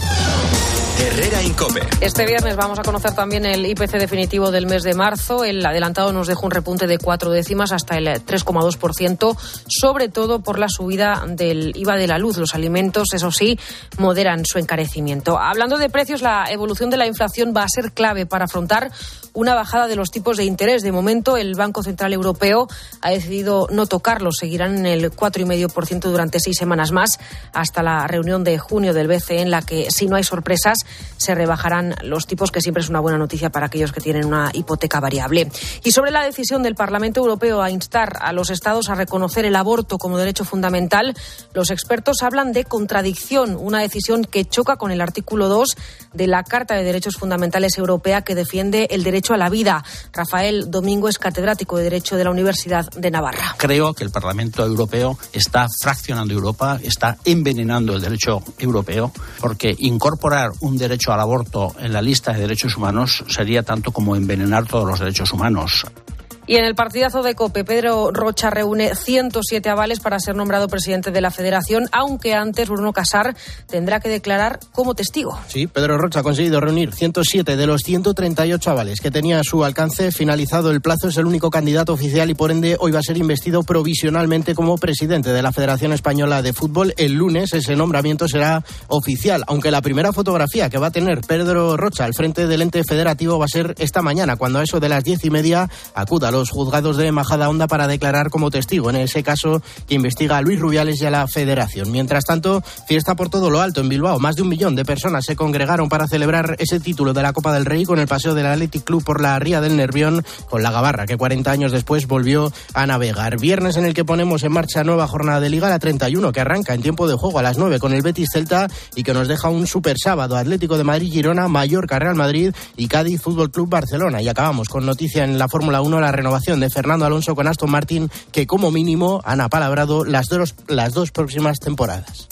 Herrera Incope. Este viernes vamos a conocer también el I P C definitivo del mes de marzo. El adelantado nos dejó un repunte de cuatro décimas hasta el tres coma dos por ciento, sobre todo por la subida del I V A de la luz. Los alimentos, eso sí, moderan su encarecimiento. Hablando de precios, la evolución de la inflación va a ser clave para afrontar una bajada de los tipos de interés. De momento, el Banco Central Europeo ha decidido no tocarlos. Seguirán en el cuatro coma cinco por ciento durante seis semanas más, hasta la reunión de junio del B C E, en la que, si no hay sorpresas, se rebajarán los tipos, que siempre es una buena noticia para aquellos que tienen una hipoteca variable. Y sobre la decisión del Parlamento Europeo a instar a los Estados a reconocer el aborto como derecho fundamental, los expertos hablan de contradicción, una decisión que choca con el artículo dos de la Carta de Derechos Fundamentales Europea, que defiende el derecho a la vida. Rafael Domingo es catedrático de Derecho de la Universidad de Navarra. Creo que el Parlamento Europeo está fraccionando Europa, está envenenando el derecho europeo, porque incorporar un derecho al aborto en la lista de derechos humanos sería tanto como envenenar todos los derechos humanos. Y en el partidazo de COPE, Pedro Rocha reúne ciento siete avales para ser nombrado presidente de la Federación, aunque antes Bruno Casar tendrá que declarar como testigo. Sí, Pedro Rocha ha conseguido reunir ciento siete de los ciento treinta y ocho avales que tenía a su alcance. Finalizado el plazo, es el único candidato oficial y por ende hoy va a ser investido provisionalmente como presidente de la Federación Española de Fútbol. El lunes ese nombramiento será oficial, aunque la primera fotografía que va a tener Pedro Rocha al frente del ente federativo va a ser esta mañana, cuando a eso de las diez y media acuda a los juzgados de Majadahonda para declarar como testigo en ese caso que investiga a Luis Rubiales y a la Federación. Mientras tanto, fiesta por todo lo alto en Bilbao. Más de un millón de personas se congregaron para celebrar ese título de la Copa del Rey con el paseo del Athletic Club por la ría del Nervión, con la Gabarra, que cuarenta años después volvió a navegar. Viernes en el que ponemos en marcha nueva jornada de Liga, la treinta y uno, que arranca en tiempo de juego a las nueve con el Betis Celta y que nos deja un super sábado: Atlético de Madrid Girona, Mallorca Real Madrid y Cádiz Fútbol Club Barcelona. Y acabamos con noticia en la Fórmula uno, la renovación de Fernando Alonso con Aston Martin, que como mínimo han apalabrado las dos, las dos próximas temporadas.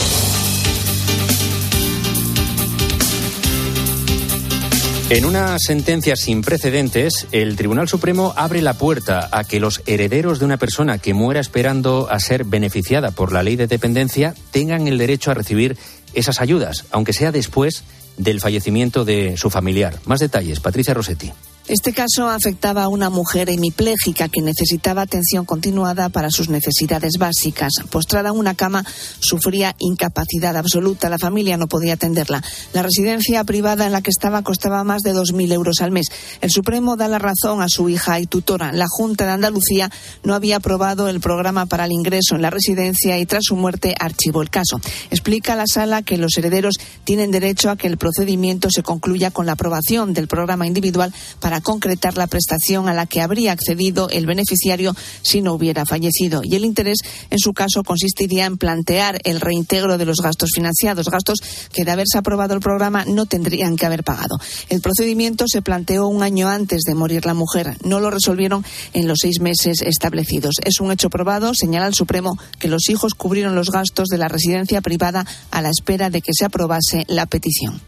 En una sentencia sin precedentes, el Tribunal Supremo abre la puerta a que los herederos de una persona que muera esperando a ser beneficiada por la ley de dependencia tengan el derecho a recibir esas ayudas, aunque sea después del fallecimiento de su familiar. Más detalles, Patricia Rossetti. Este caso afectaba a una mujer hemipléjica que necesitaba atención continuada para sus necesidades básicas. Postrada en una cama, sufría incapacidad absoluta. La familia no podía atenderla. La residencia privada en la que estaba costaba más de dos mil euros al mes. El Supremo da la razón a su hija y tutora. La Junta de Andalucía no había aprobado el programa para el ingreso en la residencia y tras su muerte archivó el caso. Explica la Sala que los herederos tienen derecho a que el procedimiento se concluya con la aprobación del programa individual para concretar la prestación a la que habría accedido el beneficiario si no hubiera fallecido. Y el interés, en su caso, consistiría en plantear el reintegro de los gastos financiados, gastos que de haberse aprobado el programa no tendrían que haber pagado. El procedimiento se planteó un año antes de morir la mujer. No lo resolvieron en los seis meses establecidos. Es un hecho probado, señala el Supremo, que los hijos cubrieron los gastos de la residencia privada a la espera de que se aprobase la petición.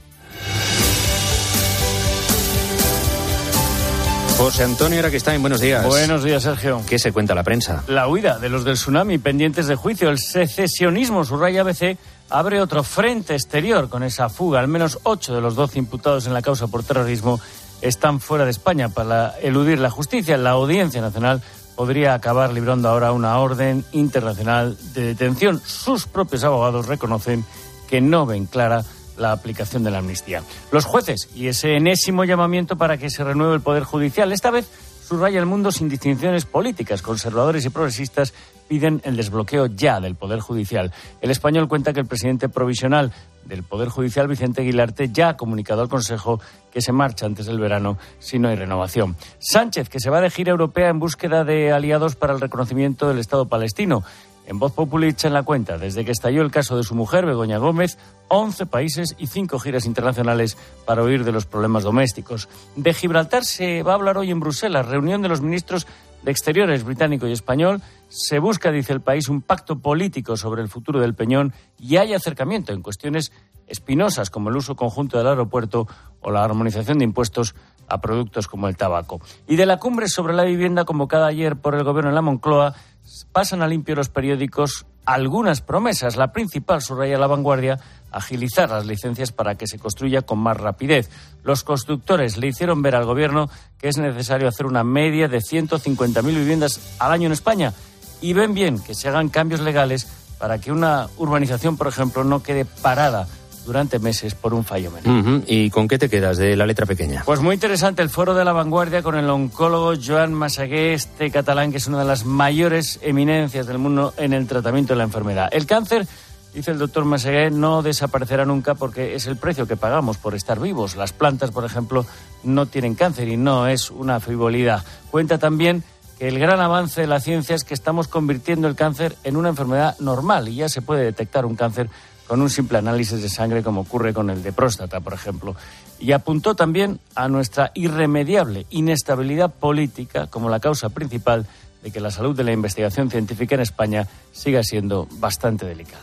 José Antonio Araquistáin, buenos días. Buenos días, Sergio. ¿Qué se cuenta la prensa? La huida de los del tsunami pendientes de juicio. El secesionismo, subraya A B C, abre otro frente exterior con esa fuga. Al menos ocho de los doce imputados en la causa por terrorismo están fuera de España para eludir la justicia. La Audiencia Nacional podría acabar librando ahora una orden internacional de detención. Sus propios abogados reconocen que no ven clara la aplicación de la amnistía. Los jueces y ese enésimo llamamiento para que se renueve el Poder Judicial. Esta vez subraya el mundo sin distinciones políticas. Conservadores y progresistas piden el desbloqueo ya del Poder Judicial. El Español cuenta que el presidente provisional del Poder Judicial, Vicente Aguilarte, ya ha comunicado al Consejo que se marcha antes del verano si no hay renovación. Sánchez, que se va de gira europea en búsqueda de aliados para el reconocimiento del Estado palestino. En Voz Populi echan la cuenta, desde que estalló el caso de su mujer, Begoña Gómez, once países y cinco giras internacionales para huir de los problemas domésticos. De Gibraltar se va a hablar hoy en Bruselas, reunión de los ministros de Exteriores británico y español. Se busca, dice el país, un pacto político sobre el futuro del Peñón y hay acercamiento en cuestiones espinosas como el uso conjunto del aeropuerto o la armonización de impuestos a productos como el tabaco. Y de la cumbre sobre la vivienda convocada ayer por el Gobierno en la Moncloa, pasan a limpio los periódicos algunas promesas. La principal, subraya La Vanguardia, agilizar las licencias para que se construya con más rapidez. Los constructores le hicieron ver al Gobierno que es necesario hacer una media de ciento cincuenta mil viviendas al año en España y ven bien que se hagan cambios legales para que una urbanización, por ejemplo, no quede parada durante meses por un fallo menor. Uh-huh. ¿Y con qué te quedas de la letra pequeña? Pues muy interesante el foro de La Vanguardia con el oncólogo Joan Massagué, este catalán que es una de las mayores eminencias del mundo en el tratamiento de la enfermedad. El cáncer, dice el doctor Massagué, no desaparecerá nunca porque es el precio que pagamos por estar vivos. Las plantas, por ejemplo, no tienen cáncer y no es una frivolidad. Cuenta también que el gran avance de la ciencia es que estamos convirtiendo el cáncer en una enfermedad normal y ya se puede detectar un cáncer con un simple análisis de sangre, como ocurre con el de próstata, por ejemplo. Y apuntó también a nuestra irremediable inestabilidad política como la causa principal de que la salud de la investigación científica en España siga siendo bastante delicada.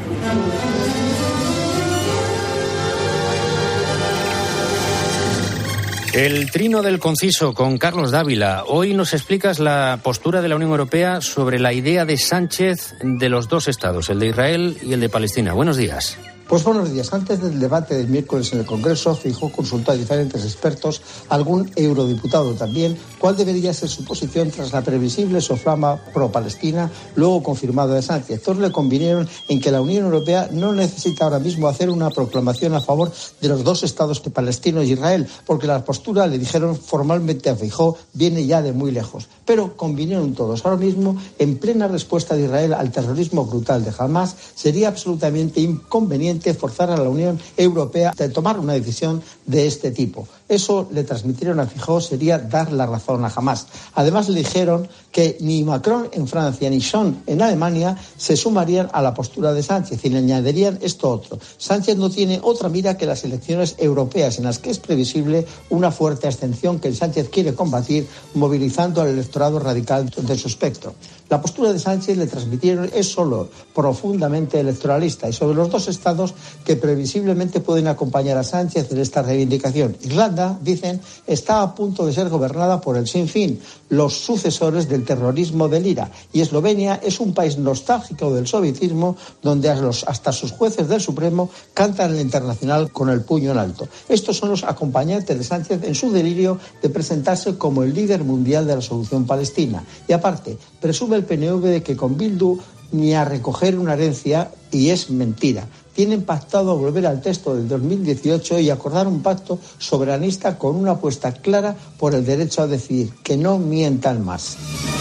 El trino del conciso con Carlos Dávila. Hoy nos explicas la postura de la Unión Europea sobre la idea de Sánchez de los dos estados, el de Israel y el de Palestina. Buenos días. Pues buenos días. Antes del debate del miércoles en el Congreso, Feijóo consultó a diferentes expertos, algún eurodiputado también, cuál debería ser su posición tras la previsible soflama pro-Palestina, luego confirmada de Sánchez. Todos le convinieron en que la Unión Europea no necesita ahora mismo hacer una proclamación a favor de los dos estados de Palestina y Israel, porque la postura, le dijeron formalmente a Feijóo, viene ya de muy lejos. Pero convinieron todos. Ahora mismo, en plena respuesta de Israel al terrorismo brutal de Hamás, sería absolutamente inconveniente forzar a la Unión Europea a tomar una decisión de este tipo. Eso, le transmitieron a Feijóo, sería dar la razón a Hamás. Además, le dijeron que ni Macron en Francia ni Scholz en Alemania se sumarían a la postura de Sánchez y le añadirían esto otro. Sánchez no tiene otra mira que las elecciones europeas, en las que es previsible una fuerte abstención que Sánchez quiere combatir movilizando al electorado radical de su espectro. La postura de Sánchez, le transmitieron, es solo profundamente electoralista y sobre los dos estados que previsiblemente pueden acompañar a Sánchez en esta reivindicación. Irlanda, dicen, está a punto de ser gobernada por el Sinn Féin, los sucesores del terrorismo del IRA, y Eslovenia es un país nostálgico del sovietismo donde hasta sus jueces del Supremo cantan el internacional con el puño en alto. Estos son los acompañantes de Sánchez en su delirio de presentarse como el líder mundial de la solución palestina. Y aparte, presume el P N V de que con Bildu ni a recoger una herencia, y es mentira. Tienen pactado volver al texto del dos mil dieciocho y acordar un pacto soberanista con una apuesta clara por el derecho a decidir. Que no mientan más.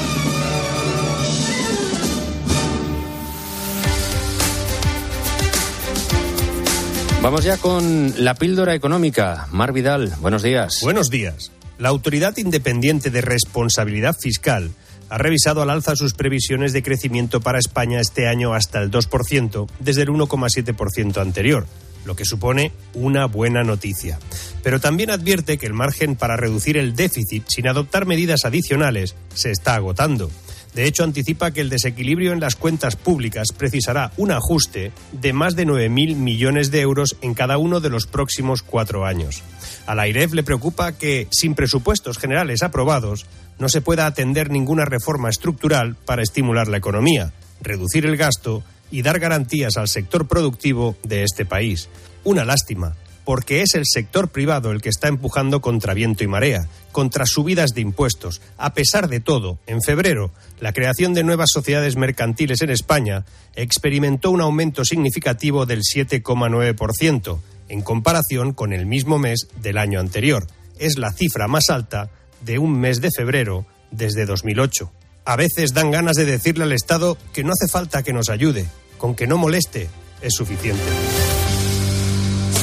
Vamos ya con la píldora económica. Mar Vidal, buenos días. Buenos días. La Autoridad Independiente de Responsabilidad Fiscal ha revisado al alza sus previsiones de crecimiento para España este año hasta el dos por ciento, desde el uno coma siete por ciento anterior, lo que supone una buena noticia. Pero también advierte que el margen para reducir el déficit sin adoptar medidas adicionales se está agotando. De hecho, anticipa que el desequilibrio en las cuentas públicas precisará un ajuste de más de nueve mil millones de euros en cada uno de los próximos cuatro años. A la AIREF le preocupa que, sin presupuestos generales aprobados, no se pueda atender ninguna reforma estructural para estimular la economía, reducir el gasto y dar garantías al sector productivo de este país. Una lástima, porque es el sector privado el que está empujando contra viento y marea, contra subidas de impuestos. A pesar de todo, en febrero, la creación de nuevas sociedades mercantiles en España experimentó un aumento significativo del siete coma nueve por ciento, en comparación con el mismo mes del año anterior. Es la cifra más alta de un mes de febrero desde dos mil ocho. A veces dan ganas de decirle al Estado que no hace falta que nos ayude, con que no moleste es suficiente.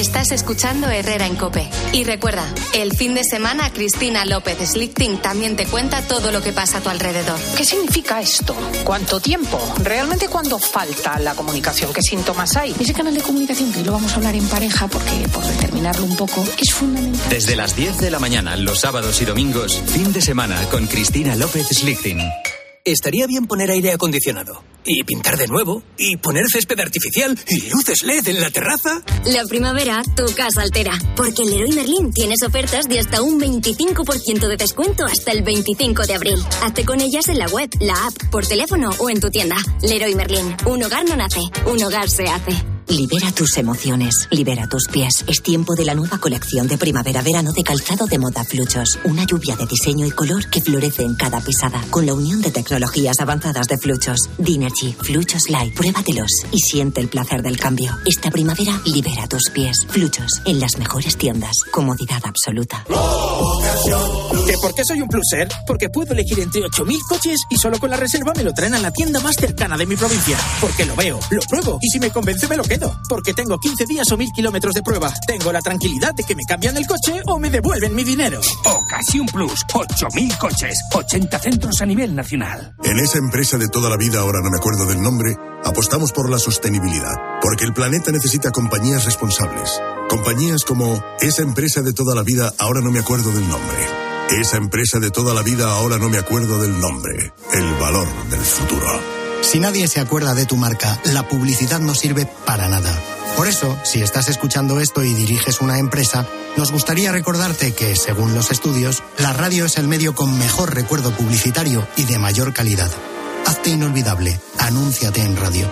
Estás escuchando Herrera en COPE. Y recuerda, el fin de semana Cristina López Slichting también te cuenta todo lo que pasa a tu alrededor. ¿Qué significa esto? ¿Cuánto tiempo? ¿Realmente cuándo falta la comunicación? ¿Qué síntomas hay? Ese canal de comunicación que lo vamos a hablar en pareja, porque por determinarlo un poco es fundamental. Desde las diez de la mañana, los sábados y domingos, fin de semana con Cristina López Slichting. Estaría bien poner aire acondicionado. Y pintar de nuevo. Y poner césped artificial. Y luces L E D en la terraza. La primavera, tu casa altera. Porque en Leroy Merlin tienes ofertas de hasta un veinticinco por ciento de descuento hasta el veinticinco de abril. Hazte con ellas en la web, la app, por teléfono o en tu tienda. Leroy Merlin. Un hogar no nace. Un hogar se hace. Libera tus emociones, libera tus pies. Es tiempo de la nueva colección de primavera-verano de calzado de moda Fluchos. Una lluvia de diseño y color que florece en cada pisada. Con la unión de tecnologías avanzadas de Fluchos. Dinergy, Fluchos Light. Pruébatelos y siente el placer del cambio. Esta primavera, libera tus pies. Fluchos, en las mejores tiendas. Comodidad absoluta. ¿Que por qué soy un pluser? Porque puedo elegir entre ocho mil coches y solo con la reserva me lo traen a la tienda más cercana de mi provincia. Porque lo veo, lo pruebo y si me convence me lo quedo. Porque tengo quince días o mil kilómetros de prueba. Tengo la tranquilidad de que me cambian el coche o me devuelven mi dinero. Ocasión Plus, ocho mil coches, ochenta centros a nivel nacional. En esa empresa de toda la vida, ahora no me acuerdo del nombre, apostamos por la sostenibilidad. Porque el planeta necesita compañías responsables. Compañías como esa empresa de toda la vida, ahora no me acuerdo del nombre. Esa empresa de toda la vida, ahora no me acuerdo del nombre. El valor del futuro. Si nadie se acuerda de tu marca, la publicidad no sirve para nada. Por eso, si estás escuchando esto y diriges una empresa, nos gustaría recordarte que, según los estudios, la radio es el medio con mejor recuerdo publicitario y de mayor calidad. Hazte inolvidable. Anúnciate en radio.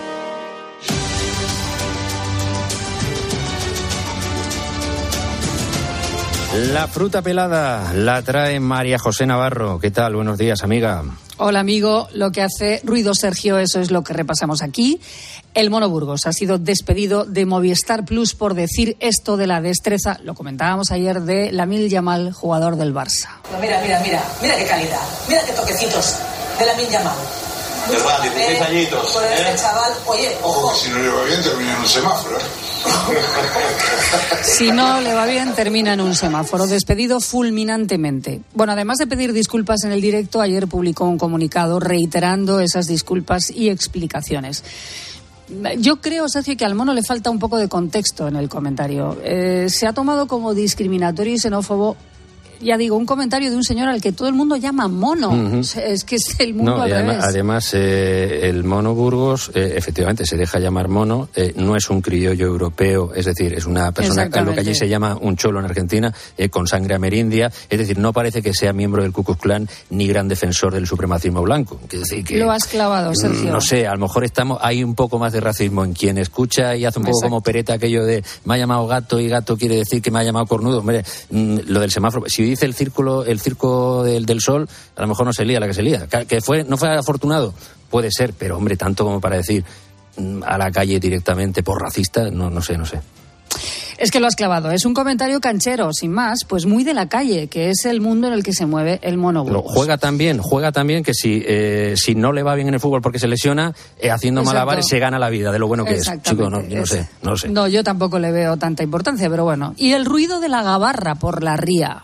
La fruta pelada la trae María José Navarro. ¿Qué tal? Buenos días, amiga. Hola, amigo. Lo que hace ruido, Sergio, eso es lo que repasamos aquí. El Mono Burgos ha sido despedido de Movistar Plus por decir esto de la destreza, lo comentábamos ayer, de Lamine Yamal, jugador del Barça. Mira, mira, mira, mira qué calidad, mira qué toquecitos de Lamine Yamal. ¿Verdad? dieciséis añitos. Por ¿eh? este chaval, oye, ojo. ojo. Si no le va bien, termina en un semáforo. Si no le va bien, termina en un semáforo. Despedido fulminantemente. Bueno, además de pedir disculpas en el directo, ayer publicó un comunicado reiterando esas disculpas y explicaciones. Yo creo, Sergio, que al Mono le falta un poco de contexto en el comentario. Eh, se ha tomado como discriminatorio y xenófobo. Ya digo, un comentario de un señor al que todo el mundo llama mono. Uh-huh. O sea, es que es el mundo no, al y además, revés. Además, eh, el Mono Burgos, eh, efectivamente, se deja llamar mono. Eh, no es un criollo europeo, es decir, es una persona, a lo que allí se llama un cholo en Argentina, eh, con sangre amerindia. Es decir, no parece que sea miembro del Ku Klux Klan ni gran defensor del supremacismo blanco. Es decir, que, lo has clavado, Sergio. No sé, a lo mejor estamos hay un poco más de racismo en quien escucha y hace un poco Exacto. como pereta aquello de me ha llamado gato y gato quiere decir que me ha llamado cornudo. Hombre, lo del semáforo, si dice el círculo el circo del, del sol, a lo mejor no se lía la que se lía. Que fue, no fue afortunado, puede ser, pero hombre, tanto como para decir a la calle directamente por racista, no, no sé, no sé. Es que lo has clavado. Es un comentario canchero, sin más, pues muy de la calle, que es el mundo en el que se mueve el Mono Burgos. Juega también, juega también que si eh, si no le va bien en el fútbol porque se lesiona, eh, haciendo Exacto. malabares se gana la vida, de lo bueno que es. Chico, no, yo no sé, no lo sé. No, yo tampoco le veo tanta importancia, pero bueno. Y el ruido de la gabarra por la ría.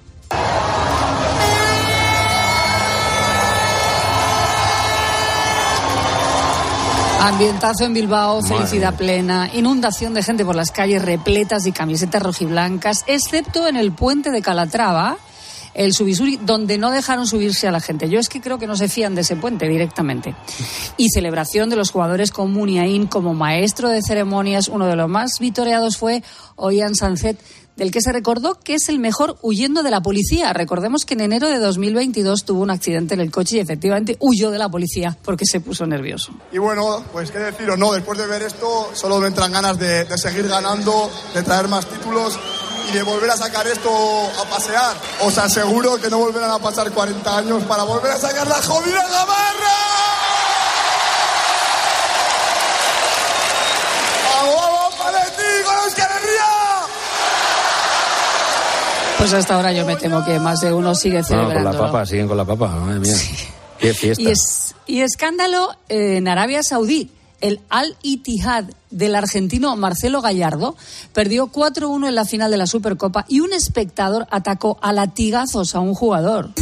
Ambientazo en Bilbao, felicidad plena, inundación de gente por las calles repletas y camisetas rojiblancas, excepto en el puente de Calatrava, el Subisuri, donde no dejaron subirse a la gente. Yo es que creo que no se fían de ese puente directamente. Y celebración de los jugadores con Muniain como maestro de ceremonias. Uno de los más vitoreados fue Ollán Sanzet, del que se recordó que es el mejor huyendo de la policía. Recordemos que en enero de dos mil veintidós tuvo un accidente en el coche y efectivamente huyó de la policía porque se puso nervioso. Y bueno, pues qué deciros, ¿no? Después de ver esto, solo me entran ganas de, de seguir ganando, de traer más títulos y de volver a sacar esto a pasear. Os aseguro que no volverán a pasar cuarenta años para volver a sacar la jodida gabarra. ¡Vamos, vamos, Paleti, con Euskal Herria! Pues hasta ahora yo me temo que más de uno sigue celebrando. No, con la papa, siguen con la papa, madre mía. Sí. Qué fiesta. Y, es, y escándalo en Arabia Saudí. el Al-Ittihad del argentino Marcelo Gallardo perdió cuatro uno en la final de la Supercopa y un espectador atacó a latigazos a un jugador.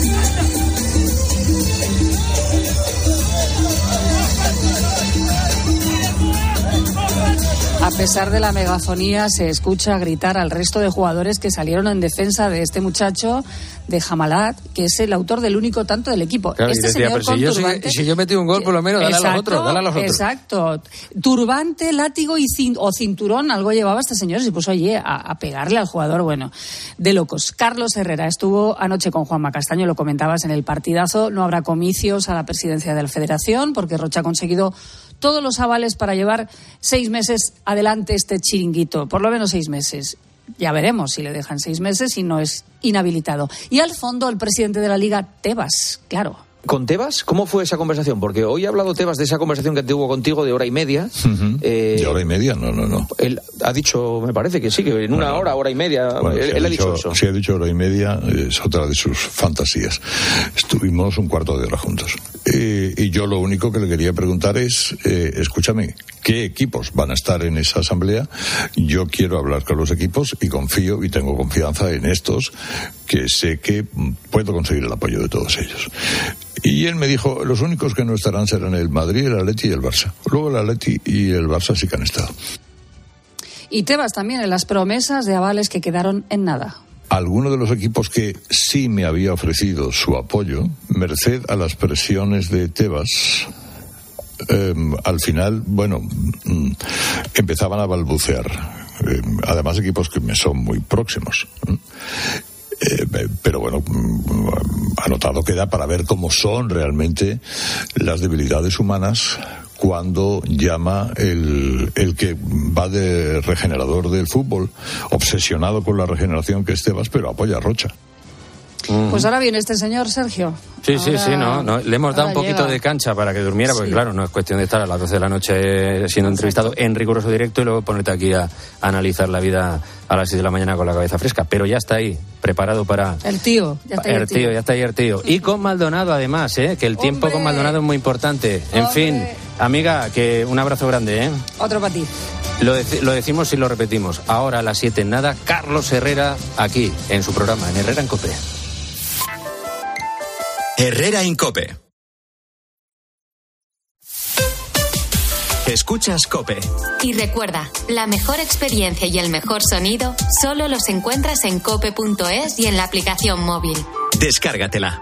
A pesar de la megafonía, se escucha gritar al resto de jugadores que salieron en defensa de este muchacho, de Jamalat, que es el autor del único tanto del equipo. Claro, este decía, señor pero con si, yo turbante, si, si yo metí un gol, por lo menos, dale exacto, a los otros, dale a los otros. Exacto. Turbante, látigo y cin, o cinturón, algo llevaba este señor y se puso allí a, a pegarle al jugador. Bueno, de locos. Carlos Herrera estuvo anoche con Juanma Castaño, lo comentabas en el partidazo. No habrá comicios a la presidencia de la Federación porque Rocha ha conseguido todos los avales para llevar seis meses adelante este chiringuito, por lo menos seis meses. Ya veremos si le dejan seis meses y no es inhabilitado. Y al fondo el presidente de la Liga, Tebas, claro. ¿Con Tebas? ¿Cómo fue esa conversación? Porque hoy ha hablado Tebas de esa conversación que tuvo contigo de hora y media. Uh-huh. Eh, ¿De hora y media? No, no, no. Él ha dicho, me parece que sí, que en una bueno, hora, hora y media, bueno, él, si él ha, ha dicho, dicho eso. Si ha dicho hora y media, es otra de sus fantasías. Estuvimos un cuarto de hora juntos. Eh, y yo lo único que le quería preguntar es, eh, escúchame, ¿qué equipos van a estar en esa asamblea? Yo quiero hablar con los equipos y confío y tengo confianza en estos, que sé que puedo conseguir el apoyo de todos ellos. Y él me dijo, los únicos que no estarán serán el Madrid, el Atleti y el Barça. Luego el Atleti y el Barça sí que han estado. Y Tebas también en las promesas de avales que quedaron en nada. Alguno de los equipos que sí me había ofrecido su apoyo, merced a las presiones de Tebas, eh, al final, bueno, mm, empezaban a balbucear. Eh, además, equipos que me son muy próximos. Eh, pero bueno, anotado queda para ver cómo son realmente las debilidades humanas cuando llama el, el que va de regenerador del fútbol, obsesionado con la regeneración que es Tebas, pero apoya a Rocha. Pues ahora viene este señor, Sergio. Sí, ahora, sí, sí, no, no, le hemos dado un poquito llega. de cancha para que durmiera, porque sí. claro, no es cuestión de estar a las doce de la noche siendo entrevistado en riguroso directo y luego ponerte aquí a, a analizar la vida a las seis de la mañana con la cabeza fresca, pero ya está ahí, preparado para... El tío, ya está ahí el, el tío. tío. Ya está ahí el tío. Y con Maldonado además, ¿eh? Que el tiempo ¡Hombre! con Maldonado es muy importante. En ¡Hombre! fin, amiga, que un abrazo grande, ¿eh? Otro para ti. Lo, de, lo decimos y lo repetimos. Ahora a las siete en nada, Carlos Herrera aquí, en su programa, en Herrera en COPE. Herrera en COPE. Escuchas COPE. Y recuerda, la mejor experiencia y el mejor sonido solo los encuentras en cope punto es y en la aplicación móvil. Descárgatela.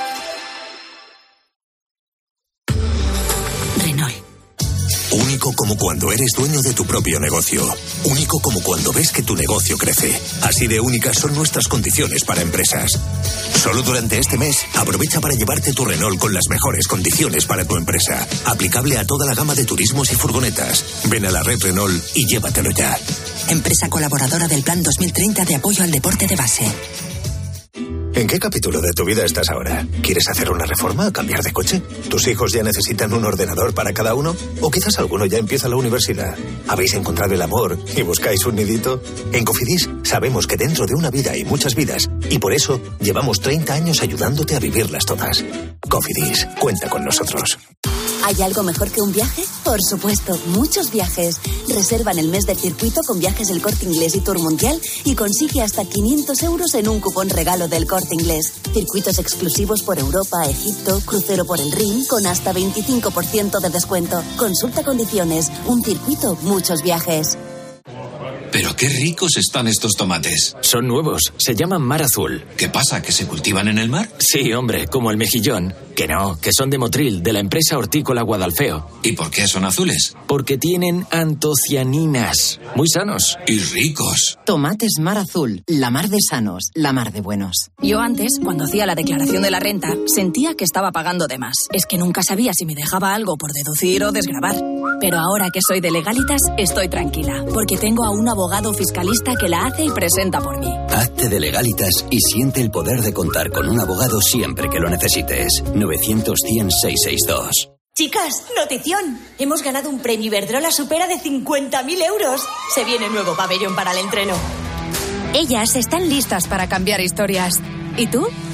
Renault. Único como cuando eres dueño de tu propio negocio. Único como cuando ves que tu negocio crece. Así de únicas son nuestras condiciones para empresas. Solo durante este mes, aprovecha para llevarte tu Renault con las mejores condiciones para tu empresa. Aplicable a toda la gama de turismos y furgonetas. Ven a la red Renault y llévatelo ya. Empresa colaboradora del Plan dos mil treinta de apoyo al deporte de base. ¿En qué capítulo de tu vida estás ahora? ¿Quieres hacer una reforma o cambiar de coche? ¿Tus hijos ya necesitan un ordenador para cada uno? ¿O quizás alguno ya empieza la universidad? ¿Habéis encontrado el amor y buscáis un nidito? En Cofidis sabemos que dentro de una vida hay muchas vidas y por eso llevamos treinta años ayudándote a vivirlas todas. Cofidis, cuenta con nosotros. ¿Hay algo mejor que un viaje? Por supuesto, muchos viajes. Reserva en el mes del circuito con Viajes del Corte Inglés y Tour Mundial y consigue hasta quinientos euros en un cupón regalo del Corte Inglés. Circuitos exclusivos por Europa, Egipto, crucero por el Rin con hasta veinticinco por ciento de descuento. Consulta condiciones. Un circuito, muchos viajes. Pero qué ricos están estos tomates. Son nuevos, se llaman Mar Azul. ¿Qué pasa, que se cultivan en el mar? Sí, hombre, como el mejillón. Que no, que son de Motril, de la empresa hortícola Guadalfeo. ¿Y por qué son azules? Porque tienen antocianinas. Muy sanos. Y ricos. Tomates Mar Azul, la mar de sanos, la mar de buenos. Yo antes, cuando hacía la declaración de la renta, sentía que estaba pagando de más. Es que nunca sabía si me dejaba algo por deducir o desgravar. Pero ahora que soy de Legalitas, estoy tranquila, porque tengo a un abogado fiscalista que la hace y presenta por mí. Hazte de Legalitas y siente el poder de contar con un abogado siempre que lo necesites. novecientos cien seiscientos sesenta y dos. Chicas, notición. Hemos ganado un premio Iberdrola Supera de cincuenta mil euros. Se viene nuevo pabellón para el entreno. Ellas están listas para cambiar historias. ¿Y tú?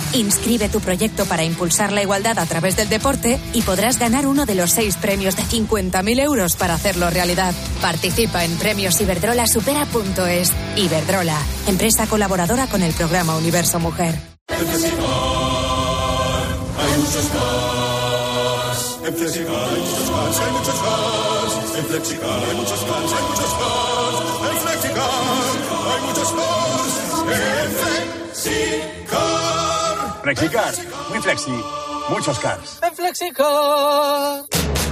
Inscribe tu proyecto para impulsar la igualdad a través del deporte y podrás ganar uno de los seis premios de cincuenta mil euros para hacerlo realidad. Participa en premios iberdrola supera punto es. Iberdrola, empresa colaboradora con el programa Universo Mujer. En Flexicar hay muchos cars. En Flexicar hay muchos cars, hay muchos cars. En Flexicar hay muchos cars, hay muchos cars. En Flexicar hay muchos cars. En Flexicar. Flexicar, muy flexi, muchos cars. En Flexicar.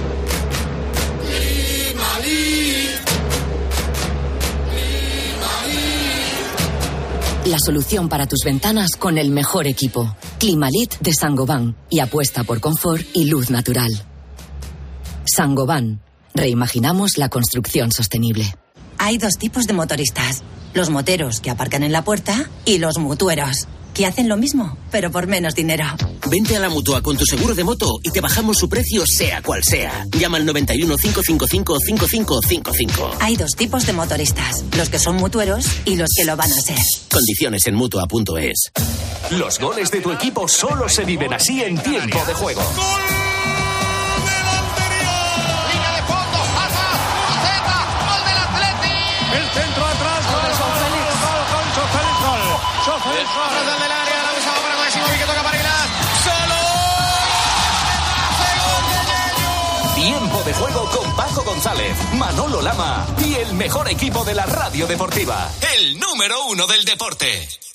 La solución para tus ventanas con el mejor equipo. Climalit de Saint-Gobain. Y apuesta por confort y luz natural. Saint-Gobain. Reimaginamos la construcción sostenible. Hay dos tipos de motoristas. Los moteros que aparcan en la puerta y los mutueros, que hacen lo mismo, pero por menos dinero. Vente a la Mutua con tu seguro de moto y te bajamos su precio sea cual sea. Llama al noventa y uno, cinco cinco cinco, cinco cinco cinco cinco. Hay dos tipos de motoristas, los que son mutueros y los que lo van a ser. Condiciones en Mutua punto es. Los goles de tu equipo solo se viven así en Tiempo de Juego. Del área, la usaba para Máximo y que toca para Aguilar. ¡Solo! Tiempo de Juego con Paco González, Manolo Lama y el mejor equipo de la radio deportiva. El número uno del deporte.